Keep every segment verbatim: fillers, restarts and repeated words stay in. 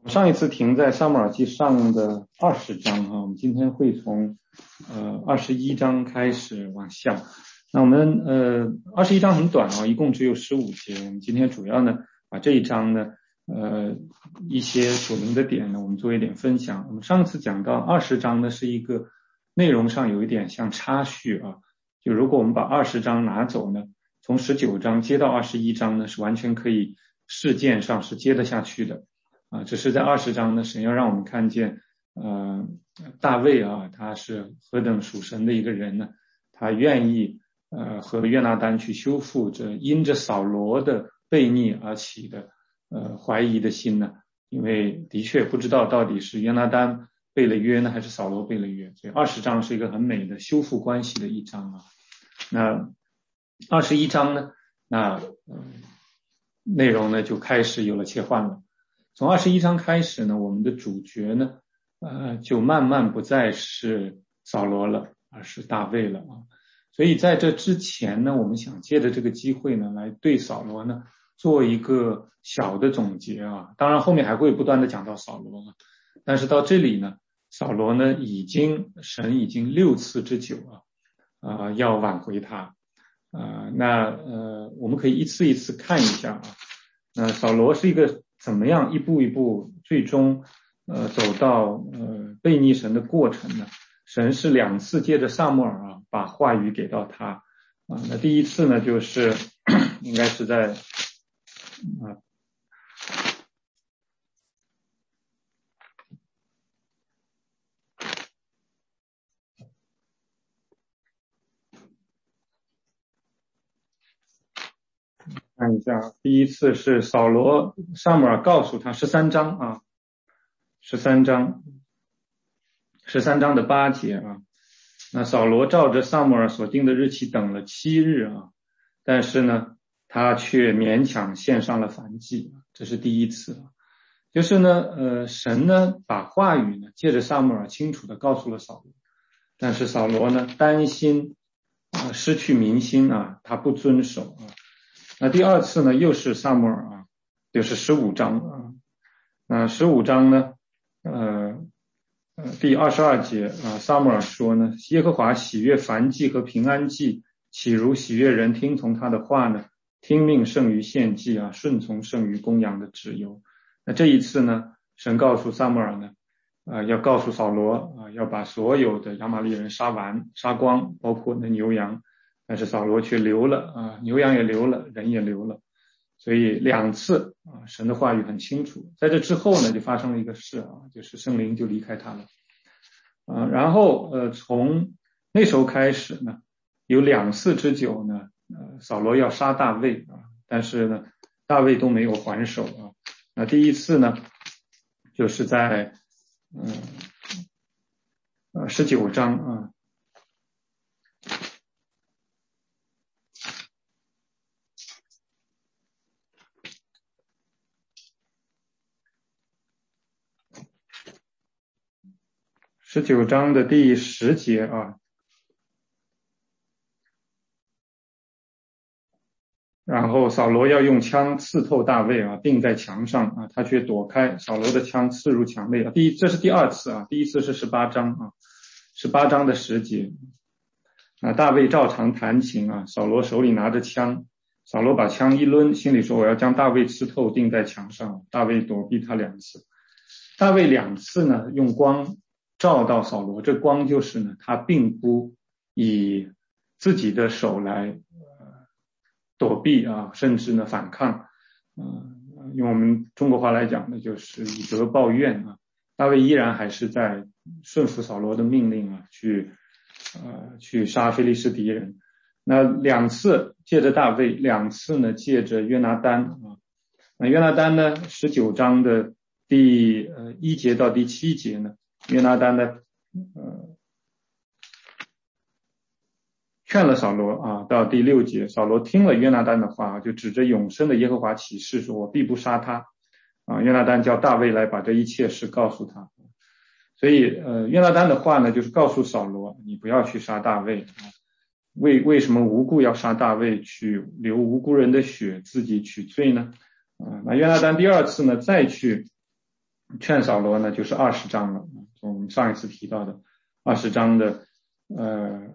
上一次停在撒母耳记上的二十章啊，我们今天会从呃二十一章开始往下。那我们呃二十一章很短啊，一共只有十五节。我们今天主要呢把这一章呢呃一些属灵的点呢，我们做一点分享。我们上次讲到二十章呢是一个内容上有一点像插叙啊，就如果我们把二十章拿走呢，从十九章接到二十一章呢是完全可以事件上是接得下去的。啊，只是在二十章呢，神要让我们看见，呃，大卫啊，他是何等属神的一个人呢？他愿意呃和约拿单去修复这因着扫罗的悖逆而起的呃怀疑的心呢，因为的确不知道到底是约拿单背了约呢，还是扫罗背了约，所以二十章是一个很美的修复关系的一章啊。那二十一章呢，那呃内容呢就开始有了切换了。从二十一章开始呢，我们的主角呢，呃，就慢慢不再是扫罗了，而是大卫了啊。所以在这之前呢，我们想借着这个机会呢，来对扫罗呢做一个小的总结啊。当然后面还会不断的讲到扫罗啊，但是到这里呢，扫罗呢已经神已经六次之久啊，啊、呃，要挽回他啊、呃。那呃，我们可以一次一次看一下啊。那扫罗是一个怎么样一步一步最终呃走到呃悖逆神的过程呢？神是两次借着撒母耳啊把话语给到他啊。那第一次呢就是应该是在啊看一下，第一次是扫罗撒母耳告诉他十三章啊，十三章十三章的八节啊。那扫罗照着撒母耳所定的日期等了七日啊，但是呢他却勉强献上了燔祭，这是第一次啊。就是呢呃神呢把话语呢借着撒母耳清楚的告诉了扫罗，但是扫罗呢担心啊、呃、失去民心啊，他不遵守啊。那第二次呢又是撒母耳啊，就是十五章啊。那十五章呢呃呃，第二十二节啊，撒母耳说呢，耶和华喜悦燔祭和平安祭，岂如喜悦人听从他的话呢？听命胜于献祭啊，顺从胜于公羊的脂油。那这一次呢，神告诉撒母耳呢，啊、呃，要告诉扫罗啊、呃，要把所有的亚玛力人杀完、杀光，包括那牛羊。但是扫罗却留了啊、呃，牛羊也留了，人也留了。所以两次啊，神的话语很清楚。在这之后呢，就发生了一个事啊，就是圣灵就离开他了啊。然后呃，从那时候开始呢，有两次之久呢，呃，扫罗要杀大卫啊，但是呢，大卫都没有还手啊。那第一次呢，就是在嗯呃十九章啊。十九章的第十节啊，然后扫罗要用枪刺透大卫啊，钉在墙上啊，他却躲开，扫罗的枪刺入墙内啊。第一，这是第二次啊，第一次是十八章啊，十八章的十节啊，大卫照常弹琴啊，扫罗手里拿着枪，扫罗把枪一抡，心里说我要将大卫刺透，钉在墙上。大卫躲避他两次，大卫两次呢用光照到扫罗，这光就是呢，他并不以自己的手来呃躲避啊，甚至呢反抗，呃，用我们中国话来讲呢，就是以德报怨啊。大卫依然还是在顺服扫罗的命令啊，去呃去杀非利士敌人。那两次借着大卫，两次呢借着约拿单啊。那约拿单呢，十九章的第呃一节到第七节呢。约拿单呢，呃，劝了扫罗啊，到第六节，扫罗听了约拿单的话，就指着永生的耶和华起誓说：“我必不杀他。”啊，约拿单叫大卫来把这一切事告诉他。所以，呃，约拿单的话呢，就是告诉扫罗，你不要去杀大卫啊。为为什么无故要杀大卫，去流无辜人的血，自己取罪呢？啊，那约拿单第二次呢，再去。 劝扫罗呢，就是二十章了，从我们上一次提到的二十章的呃。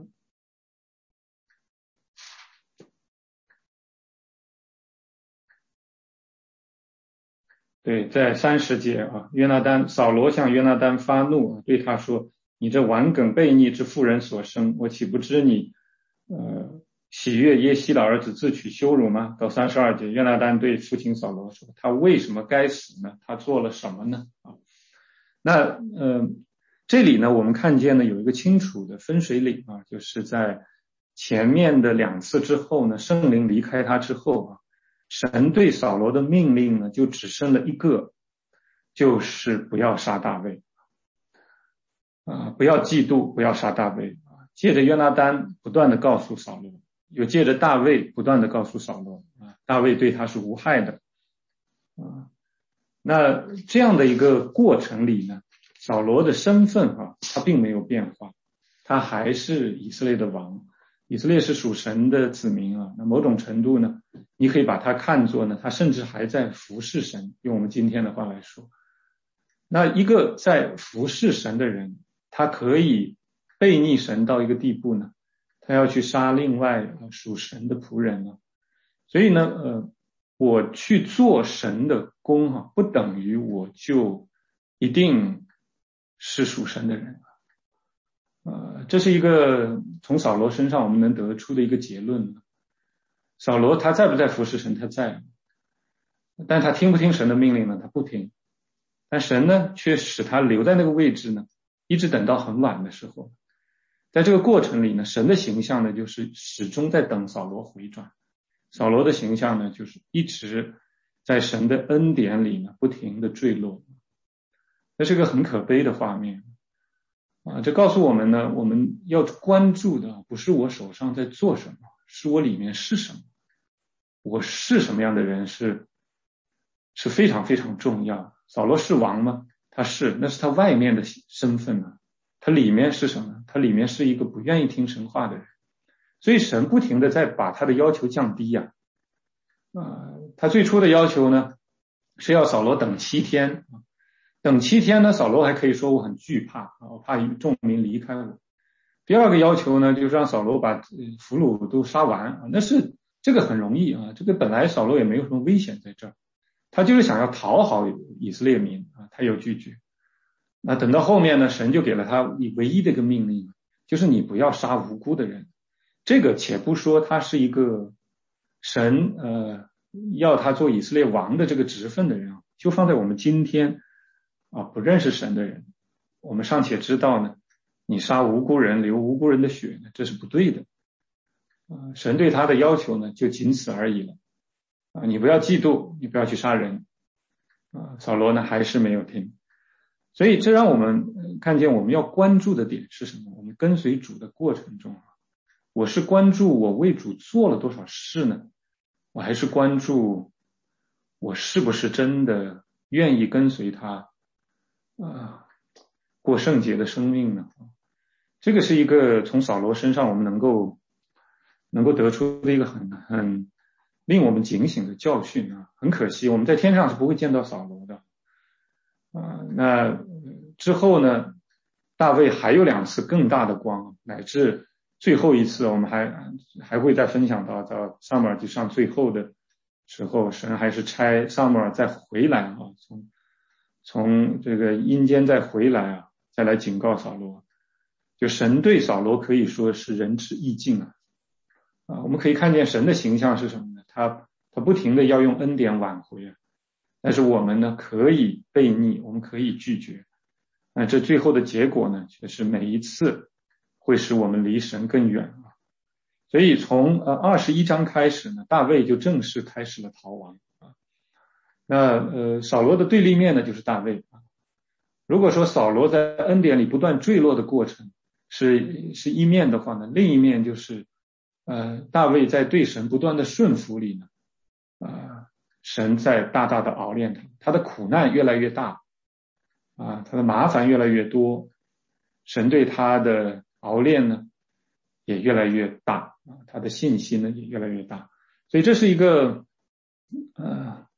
对，在三十节啊，约拿单扫罗向约拿单发怒，对他说：“你这顽梗悖逆之妇人所生，我岂不知你呃喜悦耶西的儿子自取羞辱吗？”到三十二节，约拿单对父亲扫罗说：“他为什么该死呢？他做了什么呢？”啊，那呃这里呢，我们看见呢有一个清楚的分水岭啊，就是在前面的两次之后呢，圣灵离开他之后啊。神对扫罗的命令呢，就只剩了一个，就是不要杀大卫，啊、呃，不要嫉妒，不要杀大卫。借着约拿单不断的告诉扫罗，又借着大卫不断的告诉扫罗，啊，大卫对他是无害的，啊，那这样的一个过程里呢，扫罗的身份哈、啊，他并没有变化，他还是以色列的王。以色列是属神的子民啊，那某种程度呢，你可以把它看作呢，他甚至还在服侍神。用我们今天的话来说，那一个在服侍神的人，他可以悖逆神到一个地步呢，他要去杀另外属神的仆人呢。所以呢，呃，我去做神的工哈、啊，不等于我就一定是属神的人。呃，这是一个从扫罗身上我们能得出的一个结论。扫罗他在不在服侍神？他在，但他听不听神的命令呢？他不听。但神呢，却使他留在那个位置呢，一直等到很晚的时候。在这个过程里呢，神的形象呢，就是始终在等扫罗回转。扫罗的形象呢，就是一直在神的恩典里呢，不停的坠落。这是个很可悲的画面。啊，这告诉我们呢，我们要关注的不是我手上在做什么，是我里面是什么。我是什么样的人是是非常非常重要。扫罗是王吗？他是，那是他外面的身份啊。他里面是什么？他里面是一个不愿意听神话的人。所以神不停的在把他的要求降低呀、啊。呃，他最初的要求呢，是要扫罗等七天。等七天呢，扫罗还可以说我很惧怕，我怕众民离开我。第二个要求呢，就是让扫罗把俘虏都杀完，那是这个很容易啊，这个本来扫罗也没有什么危险在这儿，他就是想要讨好以色列民啊，他有拒绝。那等到后面呢，神就给了他唯一的一个命令，就是你不要杀无辜的人。这个且不说他是一个神呃要他做以色列王的这个职分的人啊，就放在我们今天。啊，不认识神的人，我们尚且知道呢，你杀无辜人，流无辜人的血呢，这是不对的。啊，神对他的要求呢，就仅此而已了。啊，你不要嫉妒，你不要去杀人。啊，扫罗呢还是没有听，所以这让我们看见我们要关注的点是什么？我们跟随主的过程中，我是关注我为主做了多少事呢？我还是关注我是不是真的愿意跟随他？啊，过圣洁的生命呢？这个是一个从扫罗身上我们能够能够得出的一个很很令我们警醒的教训啊。很可惜，我们在天上是不会见到扫罗的啊。那之后呢，大卫还有两次更大的光，乃至最后一次，我们还还会再分享到到撒母耳记上最后的时候，神还是差撒母耳再回来啊，从从这个阴间再回来啊，再来警告扫罗。就神对扫罗可以说是仁至义尽啊。啊，我们可以看见神的形象是什么呢？他他不停的要用恩典挽回啊，但是我们呢可以悖逆，我们可以拒绝。那这最后的结果呢，却是每一次会使我们离神更远啊。所以从呃二十一章开始呢，大卫就正式开始了逃亡啊。那呃扫罗的对立面呢就是大卫啊。如果说扫罗在恩典里不断坠落的过程是是一面的话呢，另一面就是呃大卫在对神不断的顺服里呢，呃神在大大的熬炼他，他的苦难越来越大啊，他的麻烦越来越多，神对他的熬炼呢也越来越大啊，他的信心呢也越来越大。所以这是一个呃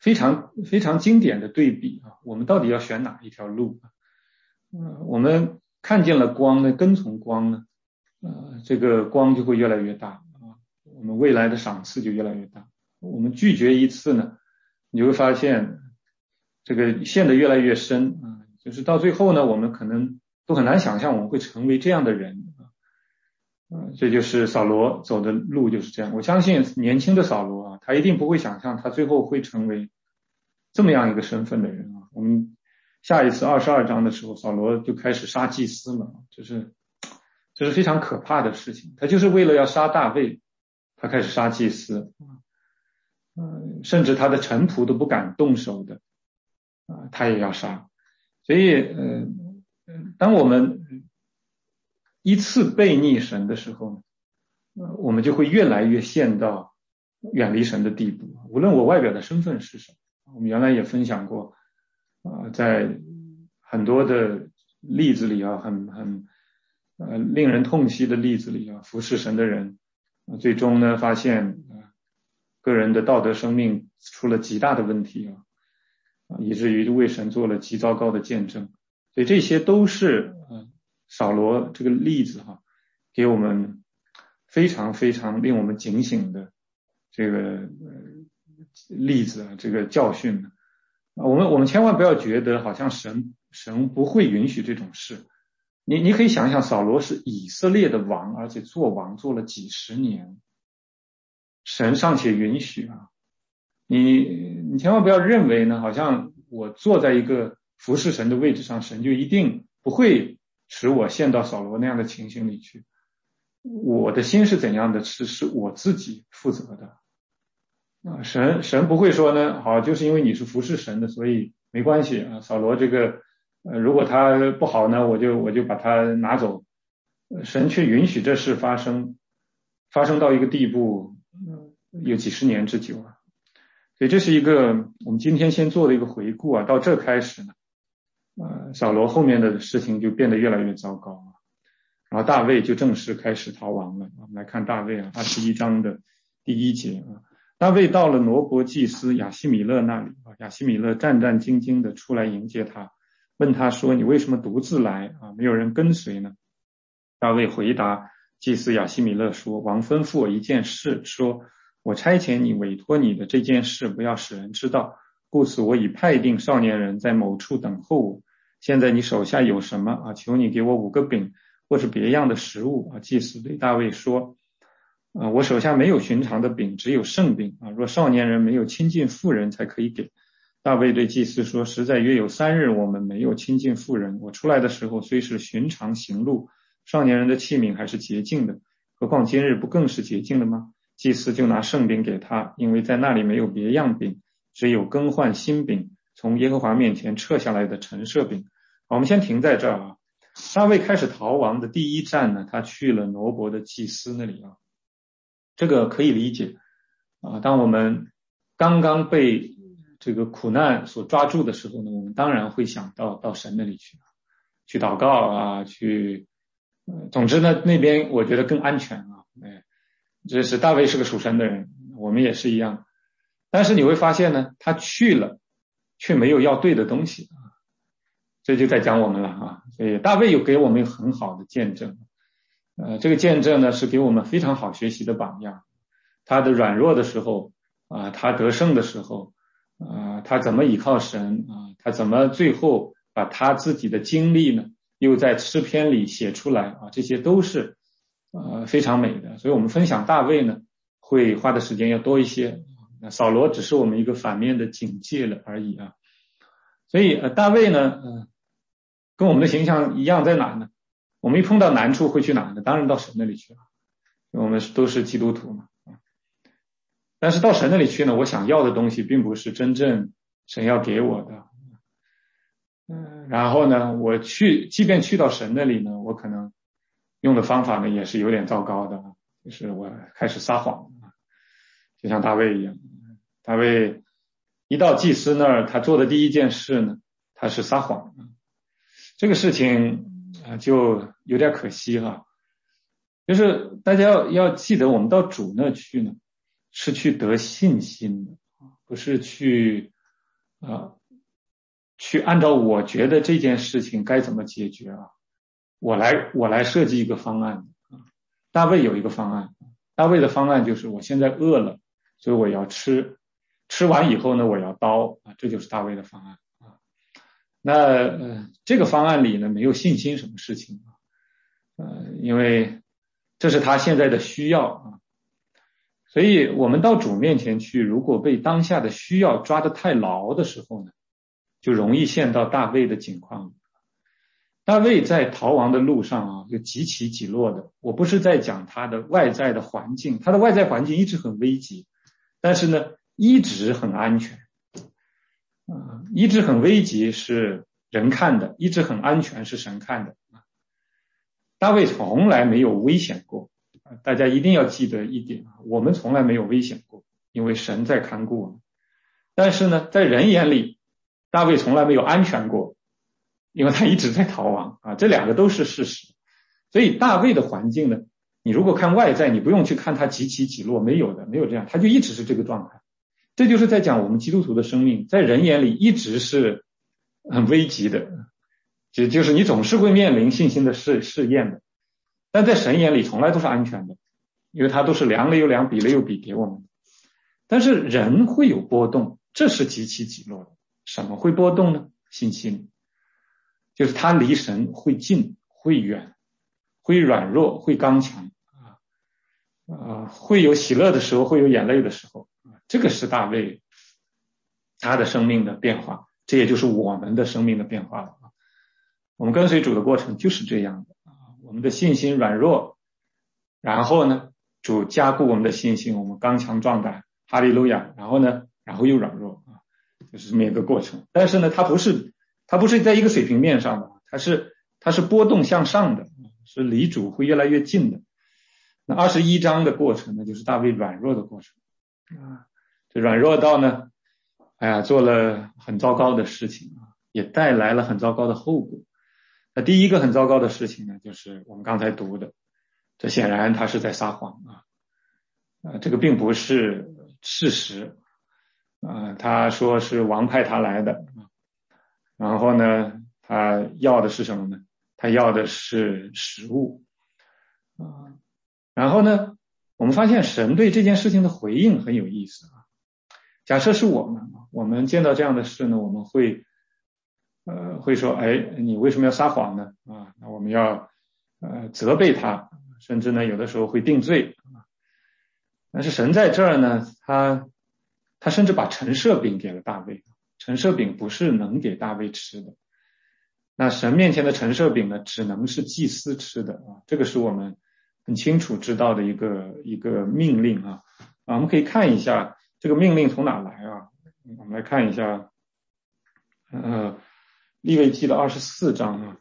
非常非常经典的对比啊，我们到底要选哪一条路啊？呃，我们看见了光呢，跟从光呢，呃，这个光就会越来越大啊，我们未来的赏赐就越来越大。我们拒绝一次呢，你就会发现这个陷得越来越深啊，就是到最后呢，我们可能都很难想象我们会成为这样的人啊。呃，这就是扫罗走的路就是这样。我相信年轻的扫罗啊，他一定不会想象他最后会成为这么样一个身份的人啊。我们下一次二十二章的时候，扫罗就开始杀祭司了，这是这是非常可怕的事情。他就是为了要杀大卫，他开始杀祭司，呃，甚至他的臣仆都不敢动手的，啊、呃，他也要杀。所以，呃，当我们依次背逆神的时候呢，呃，我们就会越来越陷到远离神的地步。无论我外表的身份是什么，我们原来也分享过。啊、呃，在很多的例子里啊，很很呃令人痛惜的例子里啊，服侍神的人，呃、最终呢发现呃个人的道德生命出了极大的问题啊，啊以至于为神做了极糟糕的见证。所以这些都是呃扫罗这个例子哈、啊，给我们非常非常令我们警醒的这个呃例子啊，这个教训呢。我们我们千万不要觉得好像神神不会允许这种事。你你可以想想，扫罗是以色列的王，而且做王做了几十年，神尚且允许啊。你你千万不要认为呢，好像我坐在一个服侍神的位置上，神就一定不会使我陷到扫罗那样的情形里去。我的心是怎样的，是是我自己负责的。啊，神神不会说呢，好，就是因为你是服侍神的，所以没关系啊。扫罗这个，呃，如果他不好呢，我就我就把他拿走。神却允许这事发生，发生到一个地步，有几十年之久啊。所以这是一个我们今天先做的一个回顾啊。到这开始呢，呃，扫罗后面的事情就变得越来越糟糕啊。然后大卫就正式开始逃亡了。我们来看大卫啊，二十一章的第一节啊。大卫到了挪伯祭司亚希米勒那里啊，亚希米勒战战兢兢的出来迎接他，问他说：“你为什么独自来啊？没有人跟随呢？”大卫回答祭司亚希米勒说：“王吩咐我一件事，说我差遣你委托你的这件事不要使人知道，故此我已派定少年人在某处等候我。现在你手下有什么啊？求你给我五个饼或是别样的食物啊。”祭司对大卫说：啊，我手下没有寻常的饼，只有圣饼啊。若少年人没有亲近妇人，才可以给。大卫对祭司说：“实在约有三日，我们没有亲近妇人。我出来的时候虽是寻常行路，少年人的器皿还是洁净的，何况今日不更是洁净的吗？”祭司就拿圣饼给他，因为在那里没有别样饼，只有更换新饼，从耶和华面前撤下来的陈设饼。好，我们先停在这儿啊。大卫开始逃亡的第一站呢，他去了挪伯的祭司那里啊。这个可以理解啊，当我们刚刚被这个苦难所抓住的时候呢，我们当然会想到到神那里去，去祷告啊，去，呃，总之呢，那边我觉得更安全啊。哎，这是大卫是个属神的人，我们也是一样。但是你会发现呢，他去了，却没有要对的东西啊，这就在讲我们了啊。所以大卫有给我们很好的见证。呃，这个见证呢是给我们非常好学习的榜样。他的软弱的时候啊、呃，他得胜的时候啊、呃，他怎么依靠神啊、呃，他怎么最后把他自己的经历呢，又在诗篇里写出来啊，这些都是呃非常美的。所以我们分享大卫呢，会花的时间要多一些。那扫罗只是我们一个反面的警戒了而已啊。所以呃，大卫呢，呃，跟我们的形象一样，在哪呢？我们一碰到难处会去哪呢？当然到神那里去了。我们都是基督徒嘛，但是到神那里去呢，我想要的东西并不是真正神要给我的。嗯，然后呢，我去，即便去到神那里呢，我可能用的方法呢也是有点糟糕的，就是我开始撒谎，就像大卫一样。大卫一到祭司那儿，他做的第一件事呢，他是撒谎。这个事情啊，就有点可惜哈。就是大家要要记得，我们到主那去呢，是去得信心的，不是去啊，去按照我觉得这件事情该怎么解决啊，我来我来设计一个方案啊。大卫有一个方案，大卫的方案就是我现在饿了，所以我要吃，吃完以后呢，我要刀啊，这就是大卫的方案啊。那呃，这个方案里呢，没有信心什么事情啊，呃，因为这是他现在的需要啊。所以我们到主面前去，如果被当下的需要抓得太牢的时候呢，就容易陷到大卫的境况。大卫在逃亡的路上啊，有几起几落的。我不是在讲他的外在的环境，他的外在环境一直很危急，但是呢，一直很安全。啊，一直很危急是人看的，一直很安全是神看的。大卫从来没有危险过。大家一定要记得一点，我们从来没有危险过，因为神在看顾我们。但是呢，在人眼里，大卫从来没有安全过，因为他一直在逃亡啊，这两个都是事实。所以大卫的环境呢，你如果看外在，你不用去看他几起几落，没有的，没有这样，他就一直是这个状态。这就是在讲我们基督徒的生命，在人眼里一直是很危急的，就就是你总是会面临信心的试试验的。但在神眼里从来都是安全的，因为他都是量了又量，比了又比给我们。但是人会有波动，这是极其几落的。什么会波动呢？信心，就是他离神会近会远，会软弱会刚强啊，啊，会有喜乐的时候，会有眼泪的时候啊，这个是大卫他的生命的变化，这也就是我们的生命的变化了啊。我们跟随主的过程就是这样的。我们的信心软弱，然后呢，主加固我们的信心，我们刚强壮胆，哈利路亚。然后呢，然后又软弱啊，就是这么一个过程。但是呢，它不是它不是在一个水平面上的，它是它是波动向上的，是离主会越来越近的。那二十一章的过程呢，就是大卫软弱的过程啊，这软弱到呢，哎呀，做了很糟糕的事情啊，也带来了很糟糕的后果。那第一个很糟糕的事情呢，就是我们刚才读的，这显然他是在撒谎啊，呃，这个并不是事实啊，他说是王派他来的，然后呢，他要的是什么呢？他要的是食物啊，然后呢，我们发现神对这件事情的回应很有意思啊。假设是我们，我们见到这样的事呢，我们会。呃，会说，哎，你为什么要撒谎呢？啊，那我们要呃责备他，甚至呢有的时候会定罪啊。但是神在这儿呢，他他甚至把陈设饼给了大卫，陈设饼不是能给大卫吃的。那神面前的陈设饼呢，只能是祭司吃的啊，这个是我们很清楚知道的一个一个命令啊。啊，我们可以看一下这个命令从哪来啊？我们来看一下，呃。利未记的二十四章啊，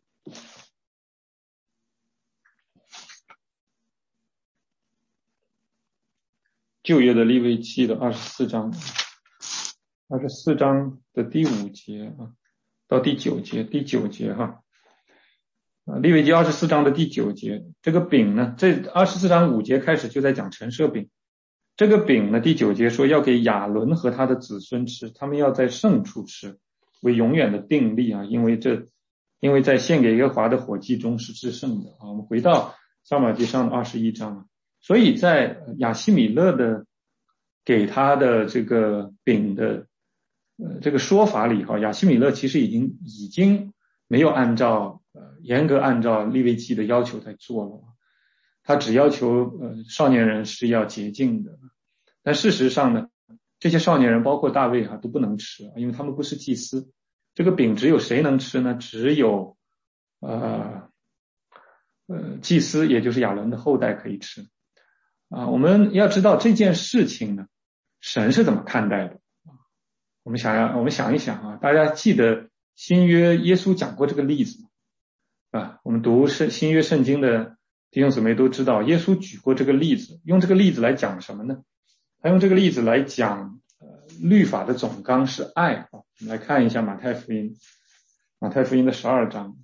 旧约的利未记的二十四章，二十四章的第五节啊，到第九节，第九节哈，啊，利未记二十四章的第九节，这个饼呢，这二十四章五节开始就在讲陈设饼，这个饼呢，第九节说要给亚伦和他的子孙吃，他们要在圣处吃。为永远的定力啊，因为这，因为在献给耶和华的火祭中是至圣的啊。我们回到撒母耳记上的二十一章，所以在亚希米勒的给他的这个饼的呃这个说法里哈，亚希米勒其实已经已经没有按照呃严格按照利未记的要求在做了，他只要求呃少年人是要洁净的，但事实上呢，这些少年人包括大卫哈都不能吃，因为他们不是祭司。这个饼只有谁能吃呢？只有呃呃祭司，也就是亚伦的后代可以吃啊。我们要知道这件事情呢，神是怎么看待的？我们想要我们想一想啊，大家记得新约耶稣讲过这个例子吗？啊，我们读圣新约圣经的弟兄姊妹都知道，耶稣举过这个例子，用这个例子来讲什么呢？他用这个例子来讲。律法的总纲是爱啊，我们来看一下马太福音，马太福音的十二章，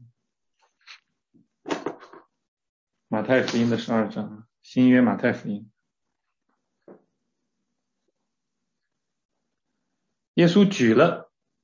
马太福音的十二章，新约马太福音。耶稣举了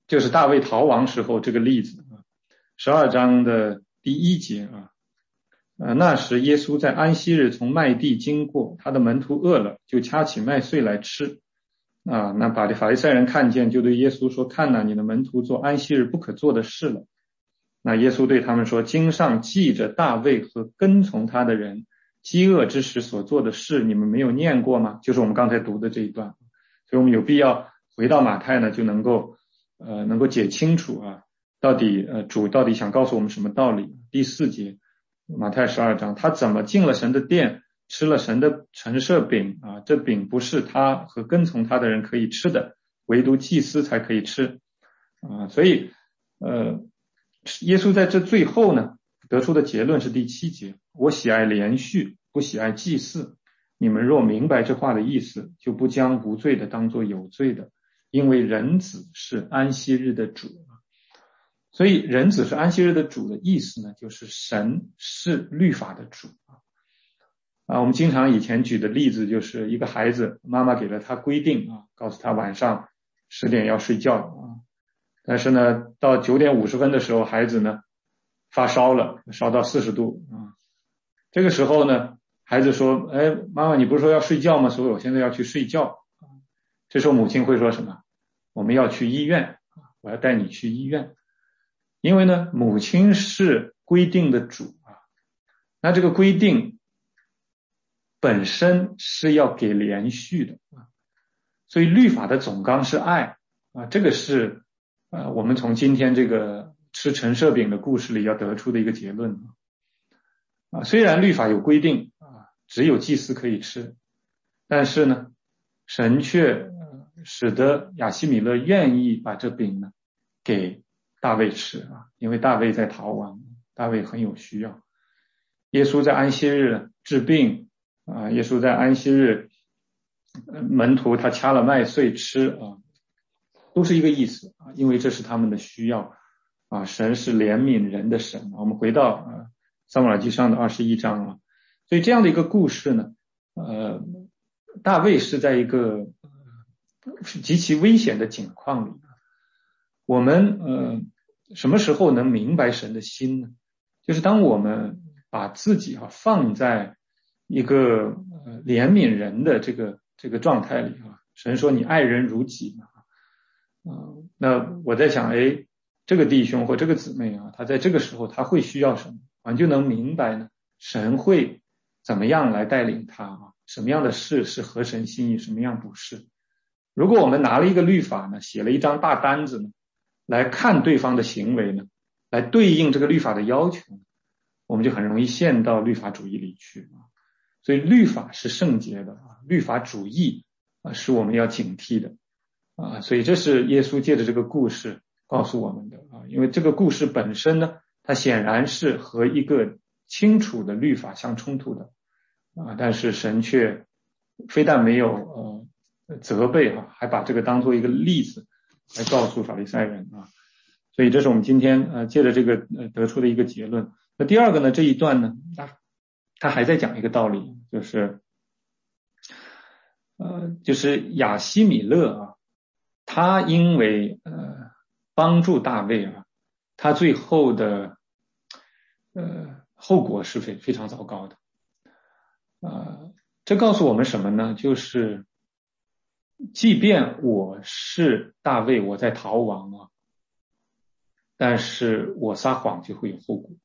就是大卫逃亡时候这个例子啊，十二章的第一节啊，呃，那时耶稣在安息日从麦地经过，他的门徒饿了，就掐起麦穗来吃啊。那把法利赛人看见，就对耶稣说：“看哪，你的门徒做安息日不可做的事了。”那耶稣对他们说：“经上记着大卫和跟从他的人饥饿之时所做的事，你们没有念过吗？”就是我们刚才读的这一段，所以我们有必要回到马太呢，就能够呃能够解清楚啊，到底呃主到底想告诉我们什么道理。第四节，马太十二章，他怎么进了神的殿，吃了神的陈设饼啊？这饼不是他和跟从他的人可以吃的，唯独祭司才可以吃啊。所以呃，耶稣在这最后呢得出的结论是第七节：我喜爱连续，不喜爱祭祀。你们若明白这话的意思，就不将无罪的当作有罪的，因为人子是安息日的主。所以人子是安息日的主的意思呢，就是神是律法的主啊。我们经常以前举的例子就是一个孩子，妈妈给了他规定啊，告诉他晚上十点要睡觉啊，但是呢到九点五十分的时候，孩子呢发烧了，烧到四十度啊。这个时候呢，孩子说：“哎，妈妈，你不是说要睡觉吗？所以我现在要去睡觉。”这时候母亲会说什么？我们要去医院，我要带你去医院。因为呢，母亲是规定的主啊，那这个规定本身是要给连续的啊，所以律法的总纲是爱啊，这个是呃我们从今天这个吃陈设饼的故事里要得出的一个结论啊。虽然律法有规定啊，只有祭司可以吃，但是呢，神却使得亚希米勒愿意把这饼呢给大卫吃啊，因为大卫在逃亡，大卫很有需要。耶稣在安息日治病啊，耶稣在安息日门徒他掐了麦穗吃啊，都是一个意思啊，因为这是他们的需要啊。神是怜悯人的神。我们回到啊撒母耳记上的二十一章啊，所以这样的一个故事呢，呃，大卫是在一个极其危险的境况里。我们呃什么时候能明白神的心呢？就是当我们把自己啊放在一个呃怜悯人的这个这个状态里啊，神说你爱人如己嘛啊、呃，那我在想，哎，这个弟兄或这个姊妹啊，他在这个时候他会需要什么？我们就能明白呢，神会怎么样来带领他啊？什么样的事是合神心意，什么样不是？如果我们拿了一个律法呢，写了一张大单子呢，来看对方的行为呢，来对应这个律法的要求，我们就很容易陷到律法主义里去啊。所以律法是圣洁的啊，律法主义啊是我们要警惕的啊。所以这是耶稣借着这个故事告诉我们的啊，因为这个故事本身呢，它显然是和一个清楚的律法相冲突的啊，但是神却非但没有呃责备啊，还把这个当做一个例子来告诉法利赛人啊。所以这是我们今天呃借着这个呃得出的一个结论。那第二个呢，这一段呢，他他还在讲一个道理，就是呃就是亚希米勒啊，他因为呃帮助大卫啊，他最后的呃后果是非非常糟糕的。呃这告诉我们什么呢？就是即便我是大卫，我在逃亡啊，但是我撒谎就会有后果。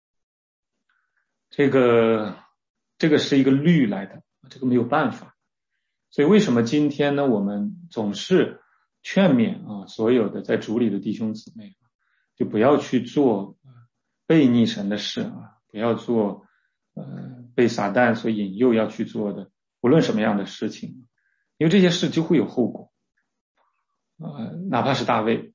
这个这个是一个律来的，这个没有办法。所以为什么今天呢，我们总是劝勉啊所有的在主里的弟兄姊妹，就不要去做悖逆神的事啊，不要做呃被撒旦所引诱要去做的无论什么样的事情，因为这些事就会有后果。呃哪怕是大卫。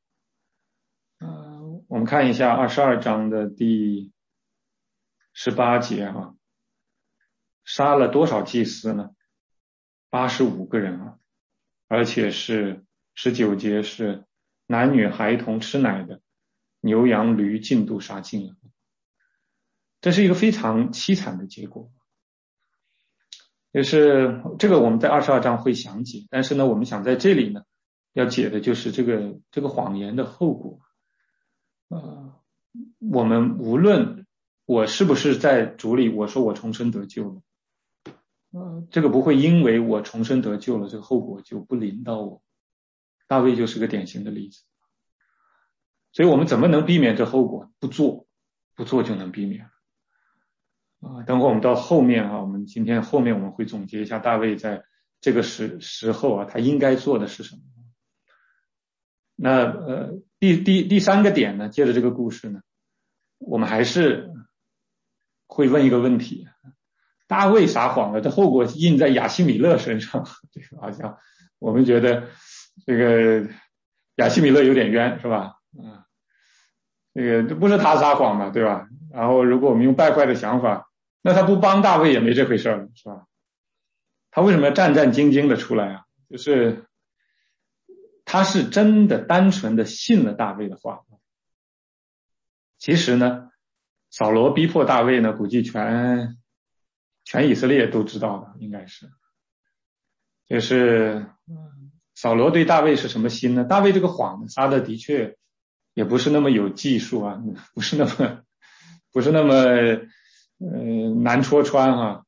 呃我们看一下二十二章的第十八节啊，杀了多少祭司呢？八十五个人啊，而且是十九节是男女孩童吃奶的，牛羊驴尽都杀尽了。这是一个非常凄惨的结果。就是这个我们在二十二章会详解，但是呢，我们想在这里呢， 要解的就是这个这个谎言的后果。呃，我们无论我是不是在主里我说我重生得救了，呃，这个不会因为我重生得救了，这个后果就不临到我。大卫就是个典型的例子。所以我们怎么能避免这后果？不做，不做就能避免。啊，等会我们到后面啊，我们今天后面我们会总结一下大卫在这个时时候啊，他应该做的是什么。那呃，第第第三个点呢，借着这个故事呢，我们还是会问一个问题：大卫撒谎了，这后果印在亚希米勒身上，这个好像我们觉得这个亚希米勒有点冤，是吧？啊，这个这不是他撒谎嘛，对吧？然后如果我们用败坏的想法，那他不帮大卫也没这回事了，是吧？他为什么要战战兢兢的出来啊？就是他是真的单纯的信了大卫的话。其实呢，扫罗逼迫大卫呢，估计全全以色列都知道的，应该是，就是扫罗对大卫是什么心呢？大卫这个谎撒的的确也不是那么有技术啊，不是那么不是那么呃难戳穿啊。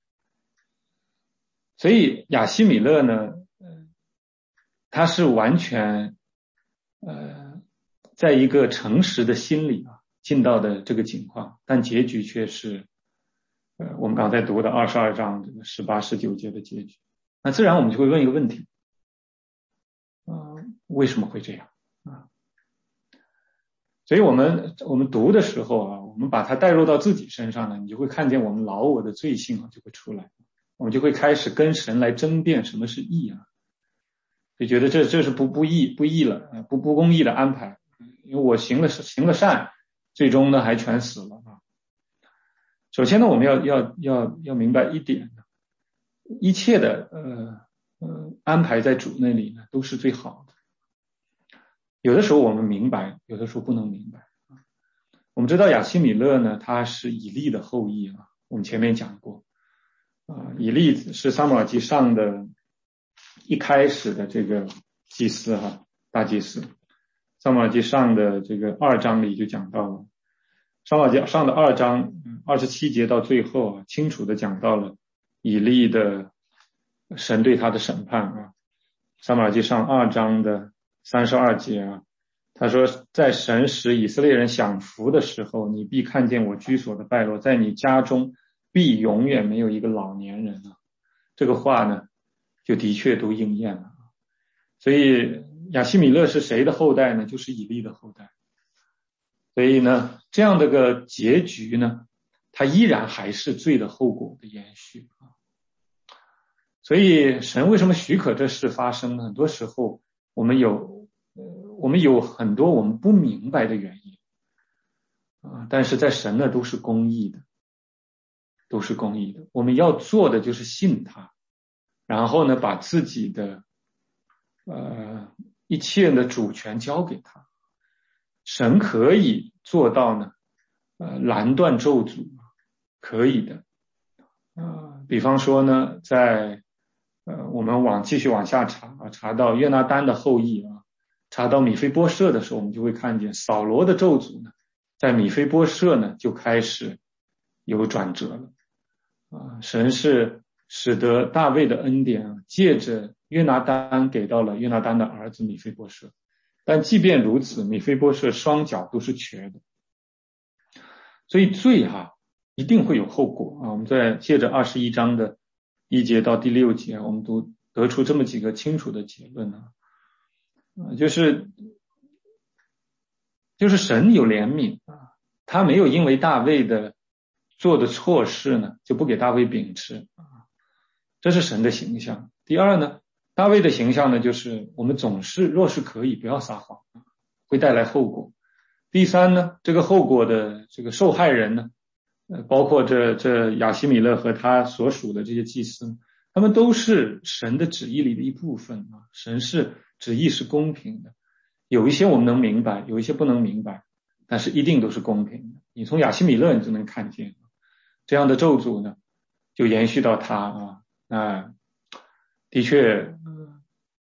所以亚希米勒呢，他是完全呃在一个诚实的心里啊进到的这个情况，但结局却是呃我们刚才读的二十二章这个十八、十九节的结局。那自然我们就会问一个问题，呃为什么会这样啊？所以我们我们读的时候啊，我们把它带入到自己身上呢，你就会看见我们老我的罪性啊就会出来，我们就会开始跟神来争辩什么是义啊，就觉得这这是不不义不义了，不不公义的安排，因为我行了行了善，最终呢还全死了啊。首先呢，我们要要要要明白一点，一切的呃呃安排在主那里呢都是最好的。有的时候我们明白，有的时候不能明白。我们知道亚希米勒呢，他是以利的后裔啊，我们前面讲过啊，以利是撒母耳记上的一开始的这个祭司哈，大祭司。撒母耳记上的这个二章里就讲到了，撒母耳记上的二章二十七节到最后啊，清楚的讲到了以利的神对他的审判啊。撒母耳记上二章的三十二节啊，他说在神使以色列人享福的时候，你必看见我居所的败落，在你家中必永远没有一个老年人啊。这个话呢就的确都应验了。所以亚希米勒是谁的后代呢？就是以利的后代。所以呢这样的个结局呢，它依然还是罪的后果的延续啊。所以神为什么许可这事发生呢？很多时候我们有呃我们有很多我们不明白的原因啊，但是在神呢都是公义的，都是公义的。我们要做的就是信他，然后呢把自己的呃一切的主权交给他。神可以做到呢呃拦断咒诅，可以的。呃比方说呢，在呃我们往继续往下查啊，查到约拿单的后裔啊，查到米非波设的时候，我们就会看见扫罗的咒诅呢在米非波设呢就开始有转折了啊。神是使得大卫的恩典啊借着约拿单给到了约拿单的儿子米非波设，但即便如此，米非波设双脚都是瘸的。所以罪哈、啊、一定会有后果啊。我们在借着二十一章的一节到第六节，我们都得出这么几个清楚的结论啊，就是就是神有怜悯啊，他没有因为大卫的做的错事呢就不给大卫秉持啊，这是神的形象。第二呢，大卫的形象呢就是我们总是若是可以不要撒谎，会带来后果。第三呢，这个后果的这个受害人呢，呃，包括这这亚希米勒和他所属的这些祭司，他们都是神的旨意里的一部分啊。神是旨意是公平的，有一些我们能明白，有一些不能明白，但是一定都是公平的。你从亚希米勒你就能看见这样的咒诅呢，就延续到他啊。那的确，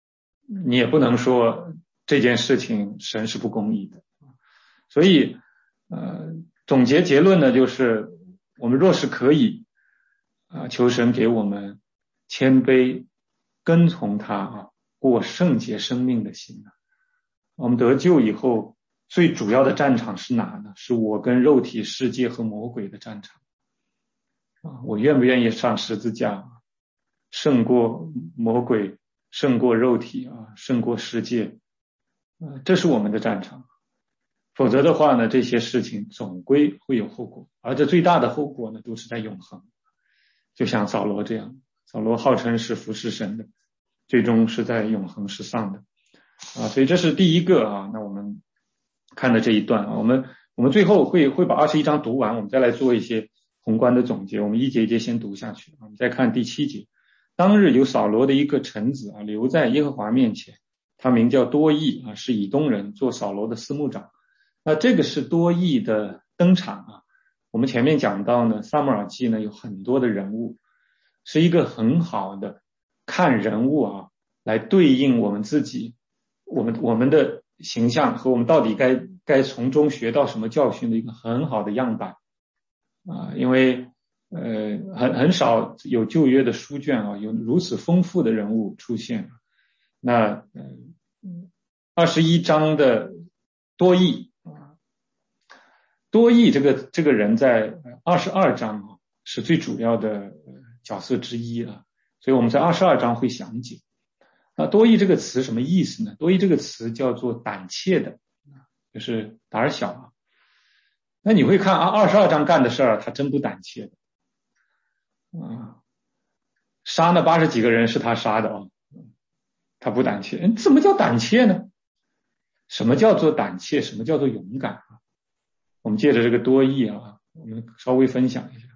你也不能说这件事情神是不公义的。所以呃，总结结论呢，就是我们若是可以啊、呃，求神给我们谦卑跟从他啊，过圣洁生命的心呢。我们得救以后最主要的战场是哪呢？是我跟肉体世界和魔鬼的战场啊！我愿不愿意上十字架，胜过魔鬼，胜过肉体啊，胜过世界啊，这是我们的战场。否则的话呢，这些事情总归会有后果，而这最大的后果呢，都是在永恒。就像扫罗这样，扫罗号称是服侍神的，最终是在永恒失丧的啊。所以这是第一个啊。那我们看的这一段啊，我们我们最后会会把二十一章读完，我们再来做一些宏观的总结。我们一节一节先读下去，我们再看第七节。当日有扫罗的一个臣子啊，留在耶和华面前，他名叫多益啊，是以东人，做扫罗的司牧长。那这个是多益的登场啊。我们前面讲到呢，撒母耳记呢有很多的人物，是一个很好的看人物啊，来对应我们自己，我们我们的形象和我们到底该该从中学到什么教训的一个很好的样板啊。因为呃很很少有旧约的书卷啊，有如此丰富的人物出现。那二十一章的多益。多益这个这个人在二十二章啊是最主要的角色之一啊，所以我们在二十二章会详解。那多益这个词什么意思呢？多益这个词叫做胆怯的，就是胆儿小啊。那你会看啊，二十二章干的事儿，他真不胆怯的啊。杀那八十几个人是他杀的啊，他不胆怯。怎么叫胆怯呢？什么叫做胆怯？什么叫做勇敢啊？我们借着这个多益啊，我们稍微分享一下。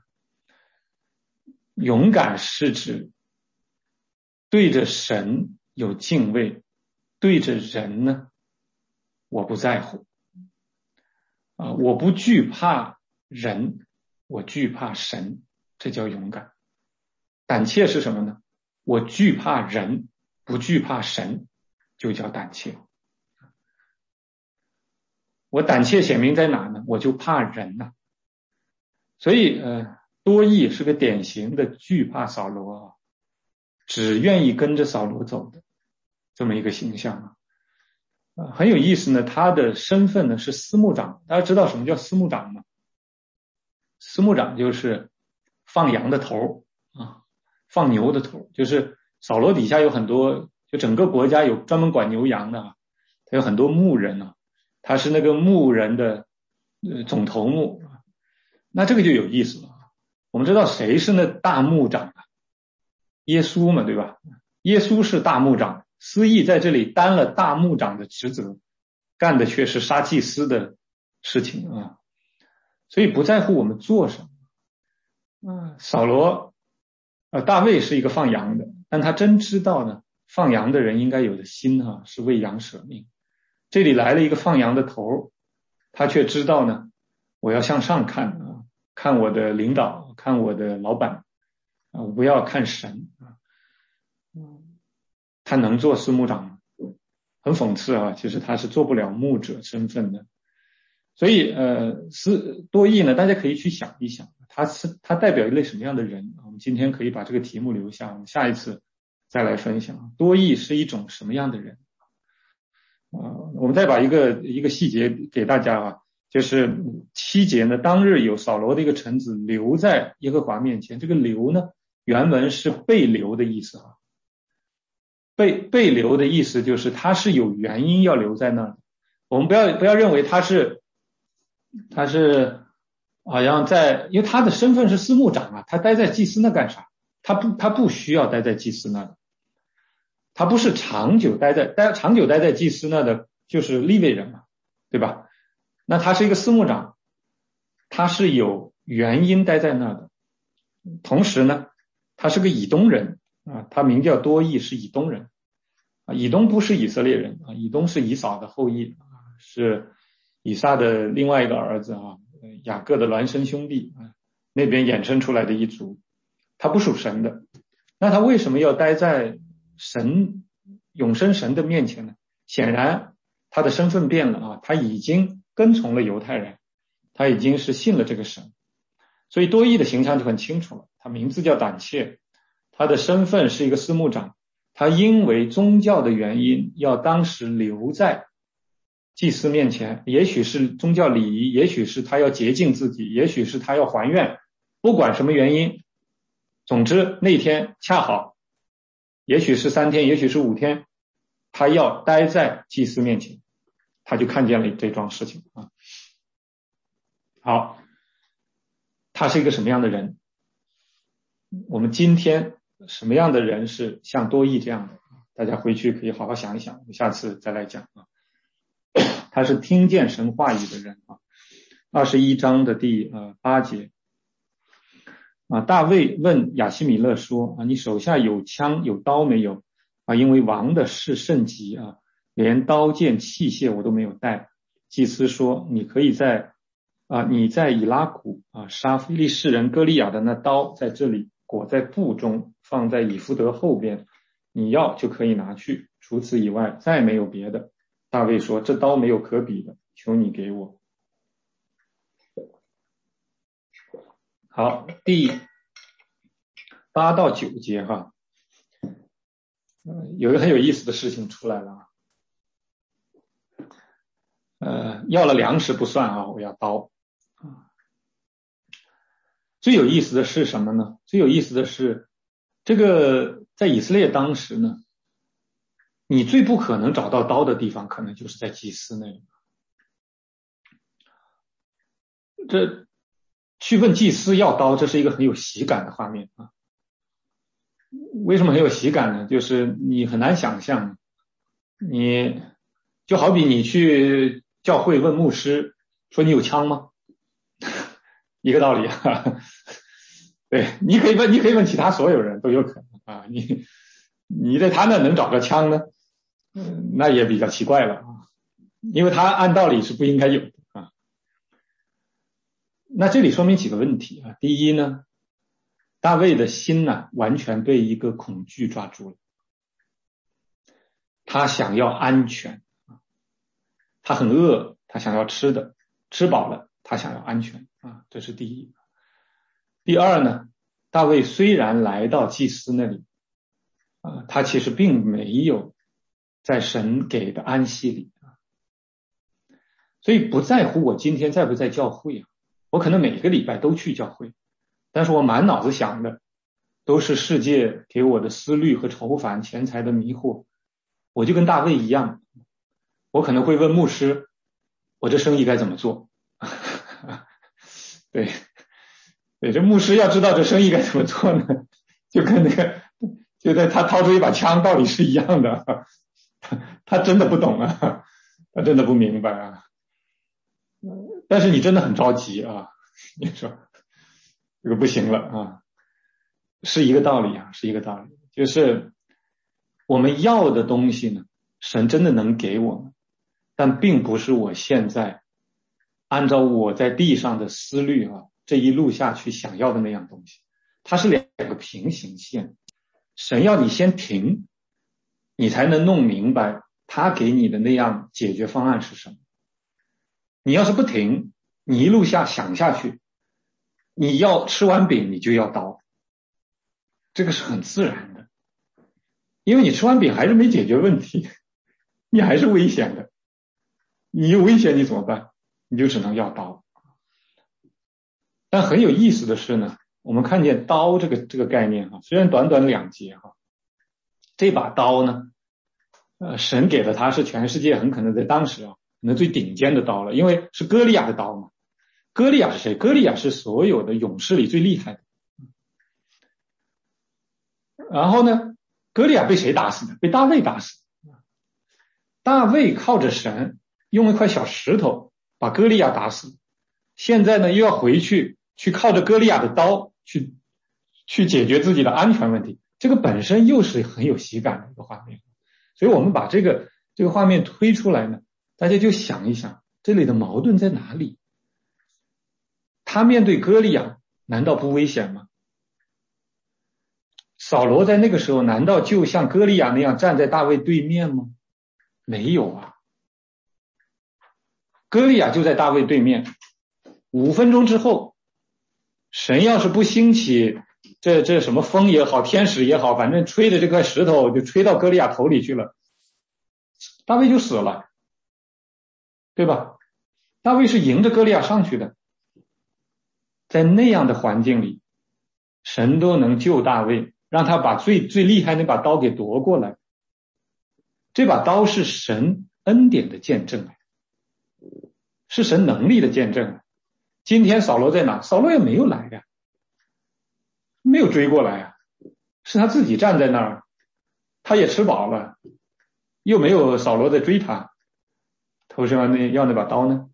勇敢是指对着神有敬畏，对着人呢，我不在乎啊，我不惧怕人，我惧怕神，这叫勇敢。胆怯是什么呢？我惧怕人，不惧怕神，就叫胆怯。我胆怯显明在哪呢？我就怕人呐、啊。所以呃，多益是个典型的惧怕扫罗啊，只愿意跟着扫罗走的这么一个形象啊。呃、很有意思呢，他的身份呢是司牧长。大家知道什么叫司牧长吗？司牧长就是放羊的头啊，放牛的头，就是扫罗底下有很多，就整个国家有专门管牛羊的啊，他有很多牧人啊。他是那个牧人的呃总头目，那这个就有意思了。我们知道谁是那大牧长啊？耶稣嘛，对吧？耶稣是大牧长，司役在这里担了大牧长的职责，干的却是杀祭司的事情啊。所以不在乎我们做什么。啊，扫罗，呃，大卫是一个放羊的，但他真知道呢，放羊的人应该有的心啊，是为羊舍命。这里来了一个放羊的头，他却知道呢，我要向上看啊，看我的领导，看我的老板啊，我不要看神啊。他能做司牧长吗？很讽刺啊，其实他是做不了牧者身份的。所以呃，司多益呢，大家可以去想一想，他是他代表一类什么样的人？我们今天可以把这个题目留下，我们下一次再来分享。多益是一种什么样的人？啊，我们再把一个一个细节给大家啊，就是七节呢，当日有扫罗的一个臣子留在耶和华面前。这个留呢，原文是被留的意思啊。被被留的意思就是他是有原因要留在那儿。我们不要不要认为他是他是好像在，因为他的身份是司牧长啊，他待在祭司那干啥？他不他不需要待在祭司那的。他不是长久待在待长久待在祭司那的，就是利未人嘛，对吧？那他是一个司牧长，他是有原因待在那的。同时呢，他是个以东人啊，他名叫多益，是以东人啊。以东不是以色列人啊，以东是以扫的后裔啊，是以撒的另外一个儿子啊，雅各的孪生兄弟啊，那边衍生出来的一族，他不属神的。那他为什么要待在神永生神的面前呢，显然他的身份变了啊，他已经跟从了犹太人，他已经是信了这个神，所以多益的形象就很清楚了，他名字叫胆怯，他的身份是一个司牧长，他因为宗教的原因要当时留在祭司面前，也许是宗教礼仪，也许是他要洁净自己，也许是他要还愿，不管什么原因，总之那天恰好也许是三天，也许是五天，他要待在祭司面前，他就看见了这桩事情啊。好，他是一个什么样的人？我们今天什么样的人是像多益这样的？大家回去可以好好想一想，下次再来讲啊。他是听见神话语的人啊。二十一章的第呃八节啊，大卫问亚希米勒说啊，你手下有枪有刀没有啊？因为王的事甚急啊，连刀剑器械我都没有带。祭司说，你可以在啊你在以拉谷啊杀非利士人歌利亚的那刀在这里裹在布中，放在以弗得后边，你要就可以拿去，除此以外再没有别的。大卫说，这刀没有可比的，求你给我。好，第八到九节哈，呃，有一个很有意思的事情出来了啊。呃，要了粮食不算啊，我要刀啊。最有意思的是什么呢？最有意思的是，这个在以色列当时呢，你最不可能找到刀的地方，可能就是在祭司那里。这去问祭司要刀，这是一个很有喜感的画面啊。为什么很有喜感呢？就是你很难想象，你就好比你去教会问牧师说你有枪吗？一个道理啊。对，你可以问，你可以问其他所有人都有可能啊。你你在他那能找个枪呢？嗯，那也比较奇怪了啊，因为他按道理是不应该有的啊。那这里说明几个问题啊。第一呢，大卫的心呢完全被一个恐惧抓住了，他想要安全，他很饿，他想要吃的，吃饱了他想要安全啊，这是第一。第二呢，大卫虽然来到祭司那里啊，他其实并没有在神给的安息里啊，所以不在乎我今天在不在教会啊，我可能每个礼拜都去教会，但是我满脑子想的都是世界给我的思虑和愁烦，钱财的迷惑。我就跟大卫一样，我可能会问牧师，我这生意该怎么做？对，对，这牧师要知道这生意该怎么做呢，就跟那个就在他掏出一把枪道理是一样的，他他真的不懂啊，他真的不明白啊。但是你真的很着急啊，你说这个不行了啊，是一个道理啊，是一个道理，就是我们要的东西呢，神真的能给我们，但并不是我现在按照我在地上的思虑啊，这一路下去想要的那样东西，它是两个平行线。神要你先停，你才能弄明白他给你的那样解决方案是什么。你要是不停，你一路下想下去，你要吃完饼你就要刀，这个是很自然的，因为你吃完饼还是没解决问题，你还是危险的，你有危险你怎么办？你就只能要刀。但很有意思的是呢，我们看见刀这个这个概念哈，虽然短短两节哈，这把刀呢，呃，神给了他是全世界很可能在当时啊，可能最顶尖的刀了，因为是歌利亚的刀嘛。歌利亚是谁？歌利亚是所有的勇士里最厉害的。然后呢，歌利亚被谁打死的？被大卫打死。大卫靠着神用一块小石头把歌利亚打死，现在呢又要回去去靠着歌利亚的刀去去解决自己的安全问题，这个本身又是很有喜感的一个画面。所以我们把这个这个画面推出来呢，大家就想一想这里的矛盾在哪里。他面对歌利亚难道不危险吗？ 扫罗在那个时候难道就像歌利亚那样站在大卫对面吗？没有啊，歌利亚就在大卫对面。五分钟之后，神要是不兴起这这什么风也好，天使也好，反正吹着这块石头就吹到歌利亚头里去了，大卫就死了，对吧？大卫是迎着歌利亚上去的，在那样的环境里，神都能救大卫，让他把最最厉害那把刀给夺过来。这把刀是神恩典的见证，是神能力的见证。今天扫罗在哪？扫罗也没有来呀，没有追过来呀，是他自己站在那儿，他也吃饱了，又没有扫罗在追他，头上那要那把刀呢？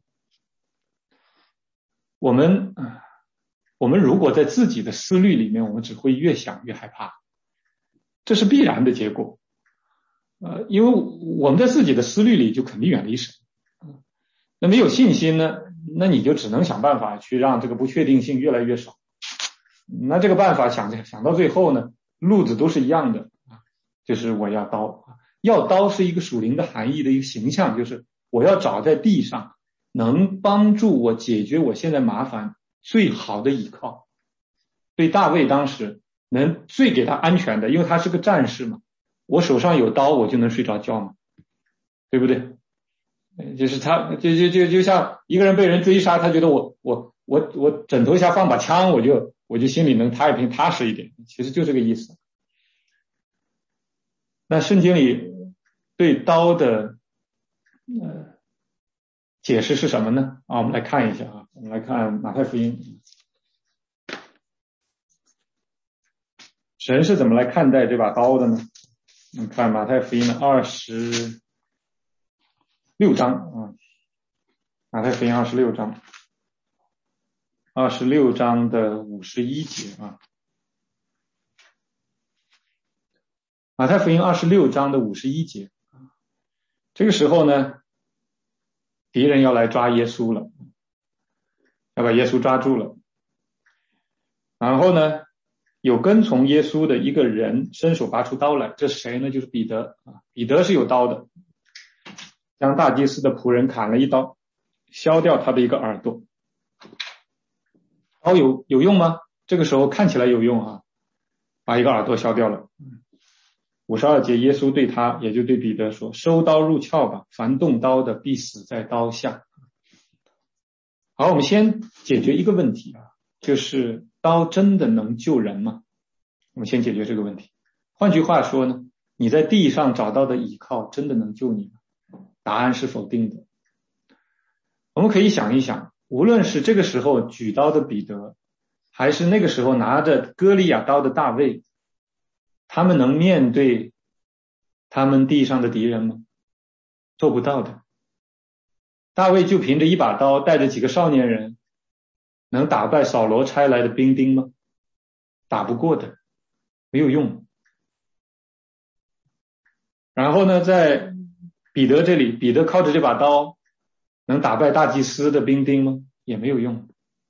我们我们如果在自己的思虑里面，我们只会越想越害怕，这是必然的结果。呃，因为我们在自己的思虑里就肯定远离神，那没有信心呢，那你就只能想办法去让这个不确定性越来越少。那这个办法想想到最后呢，路子都是一样的，就是我要刀。要刀是一个属灵的含义的一个形象，就是我要找在地上能帮助我解决我现在麻烦最好的依靠。对大卫当时能最给他安全的，因为他是个战士嘛，我手上有刀我就能睡着觉嘛，对不对？就是他就就就就像一个人被人追杀，他觉得我我我我枕头下放把枪，我就我就心里能踏一平踏实一点，其实就这个意思。那圣经里对刀的呃解释是什么呢？啊，我们来看一下啊，我们来看马太福音，神是怎么来看待这把刀的呢？我们看马太福音的二十六章啊，马太福音二十六章，二十六章的五十一节啊，马太福音二十六章的五十一节，这个时候呢，敌人要来抓耶稣了，要把耶稣抓住了，然后呢，有跟从耶稣的一个人伸手拔出刀来，这是谁呢？就是彼得啊，彼得是有刀的，将大祭司的仆人砍了一刀，削掉他的一个耳朵。刀有有用吗？这个时候看起来有用啊，把一个耳朵削掉了。五十二节，耶稣对他，也就对彼得说：“收刀入鞘吧，凡动刀的必死在刀下。”好，我们先解决一个问题啊，就是刀真的能救人吗？我们先解决这个问题。换句话说呢，你在地上找到的依靠真的能救你吗？答案是否定的。我们可以想一想，无论是这个时候举刀的彼得，还是那个时候拿着歌利亚刀的大卫，他们能面对他们地上的敌人吗？做不到的。大卫就凭着一把刀带着几个少年人，能打败扫罗差来的兵丁吗？打不过的，没有用。然后呢，在彼得这里，彼得靠着这把刀能打败大祭司的兵丁吗？也没有用。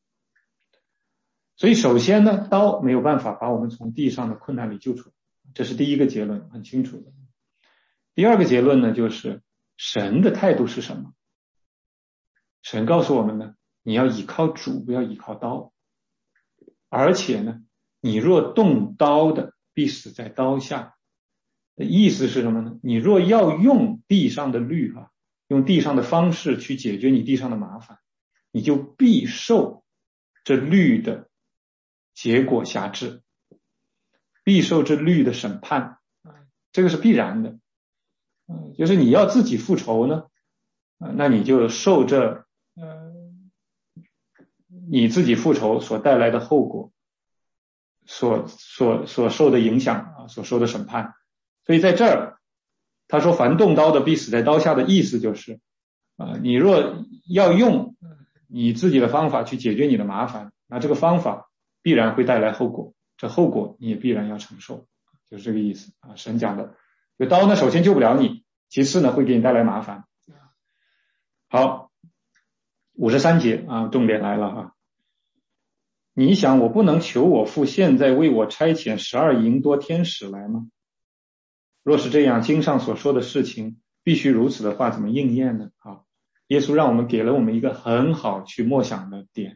所以首先呢，刀没有办法把我们从地上的困难里救出来，这是第一个结论，很清楚的。第二个结论呢，就是神的态度是什么？神告诉我们呢，你要倚靠主，不要倚靠刀。而且呢，你若动刀的，必死在刀下。意思是什么呢？你若要用地上的律啊，用地上的方式去解决你地上的麻烦，你就必受这律的结果辖制，必受这律的审判，这个是必然的。就是你要自己复仇呢，那你就受这呃你自己复仇所带来的后果，所所所受的影响啊，所受的审判。所以在这儿他说凡动刀的必死在刀下的意思就是啊、呃，你若要用你自己的方法去解决你的麻烦，那这个方法必然会带来后果，这后果你也必然要承受，就是这个意思啊。神讲的，这刀呢首先救不了你，其次呢会给你带来麻烦。好，五十三节啊，重点来了啊。 你想我不能求我父现在为我差遣十二营多天使来吗？若是这样，经上所说的事情必须如此的话，怎么应验呢？啊，耶稣让我们给了我们一个很好去默想的点。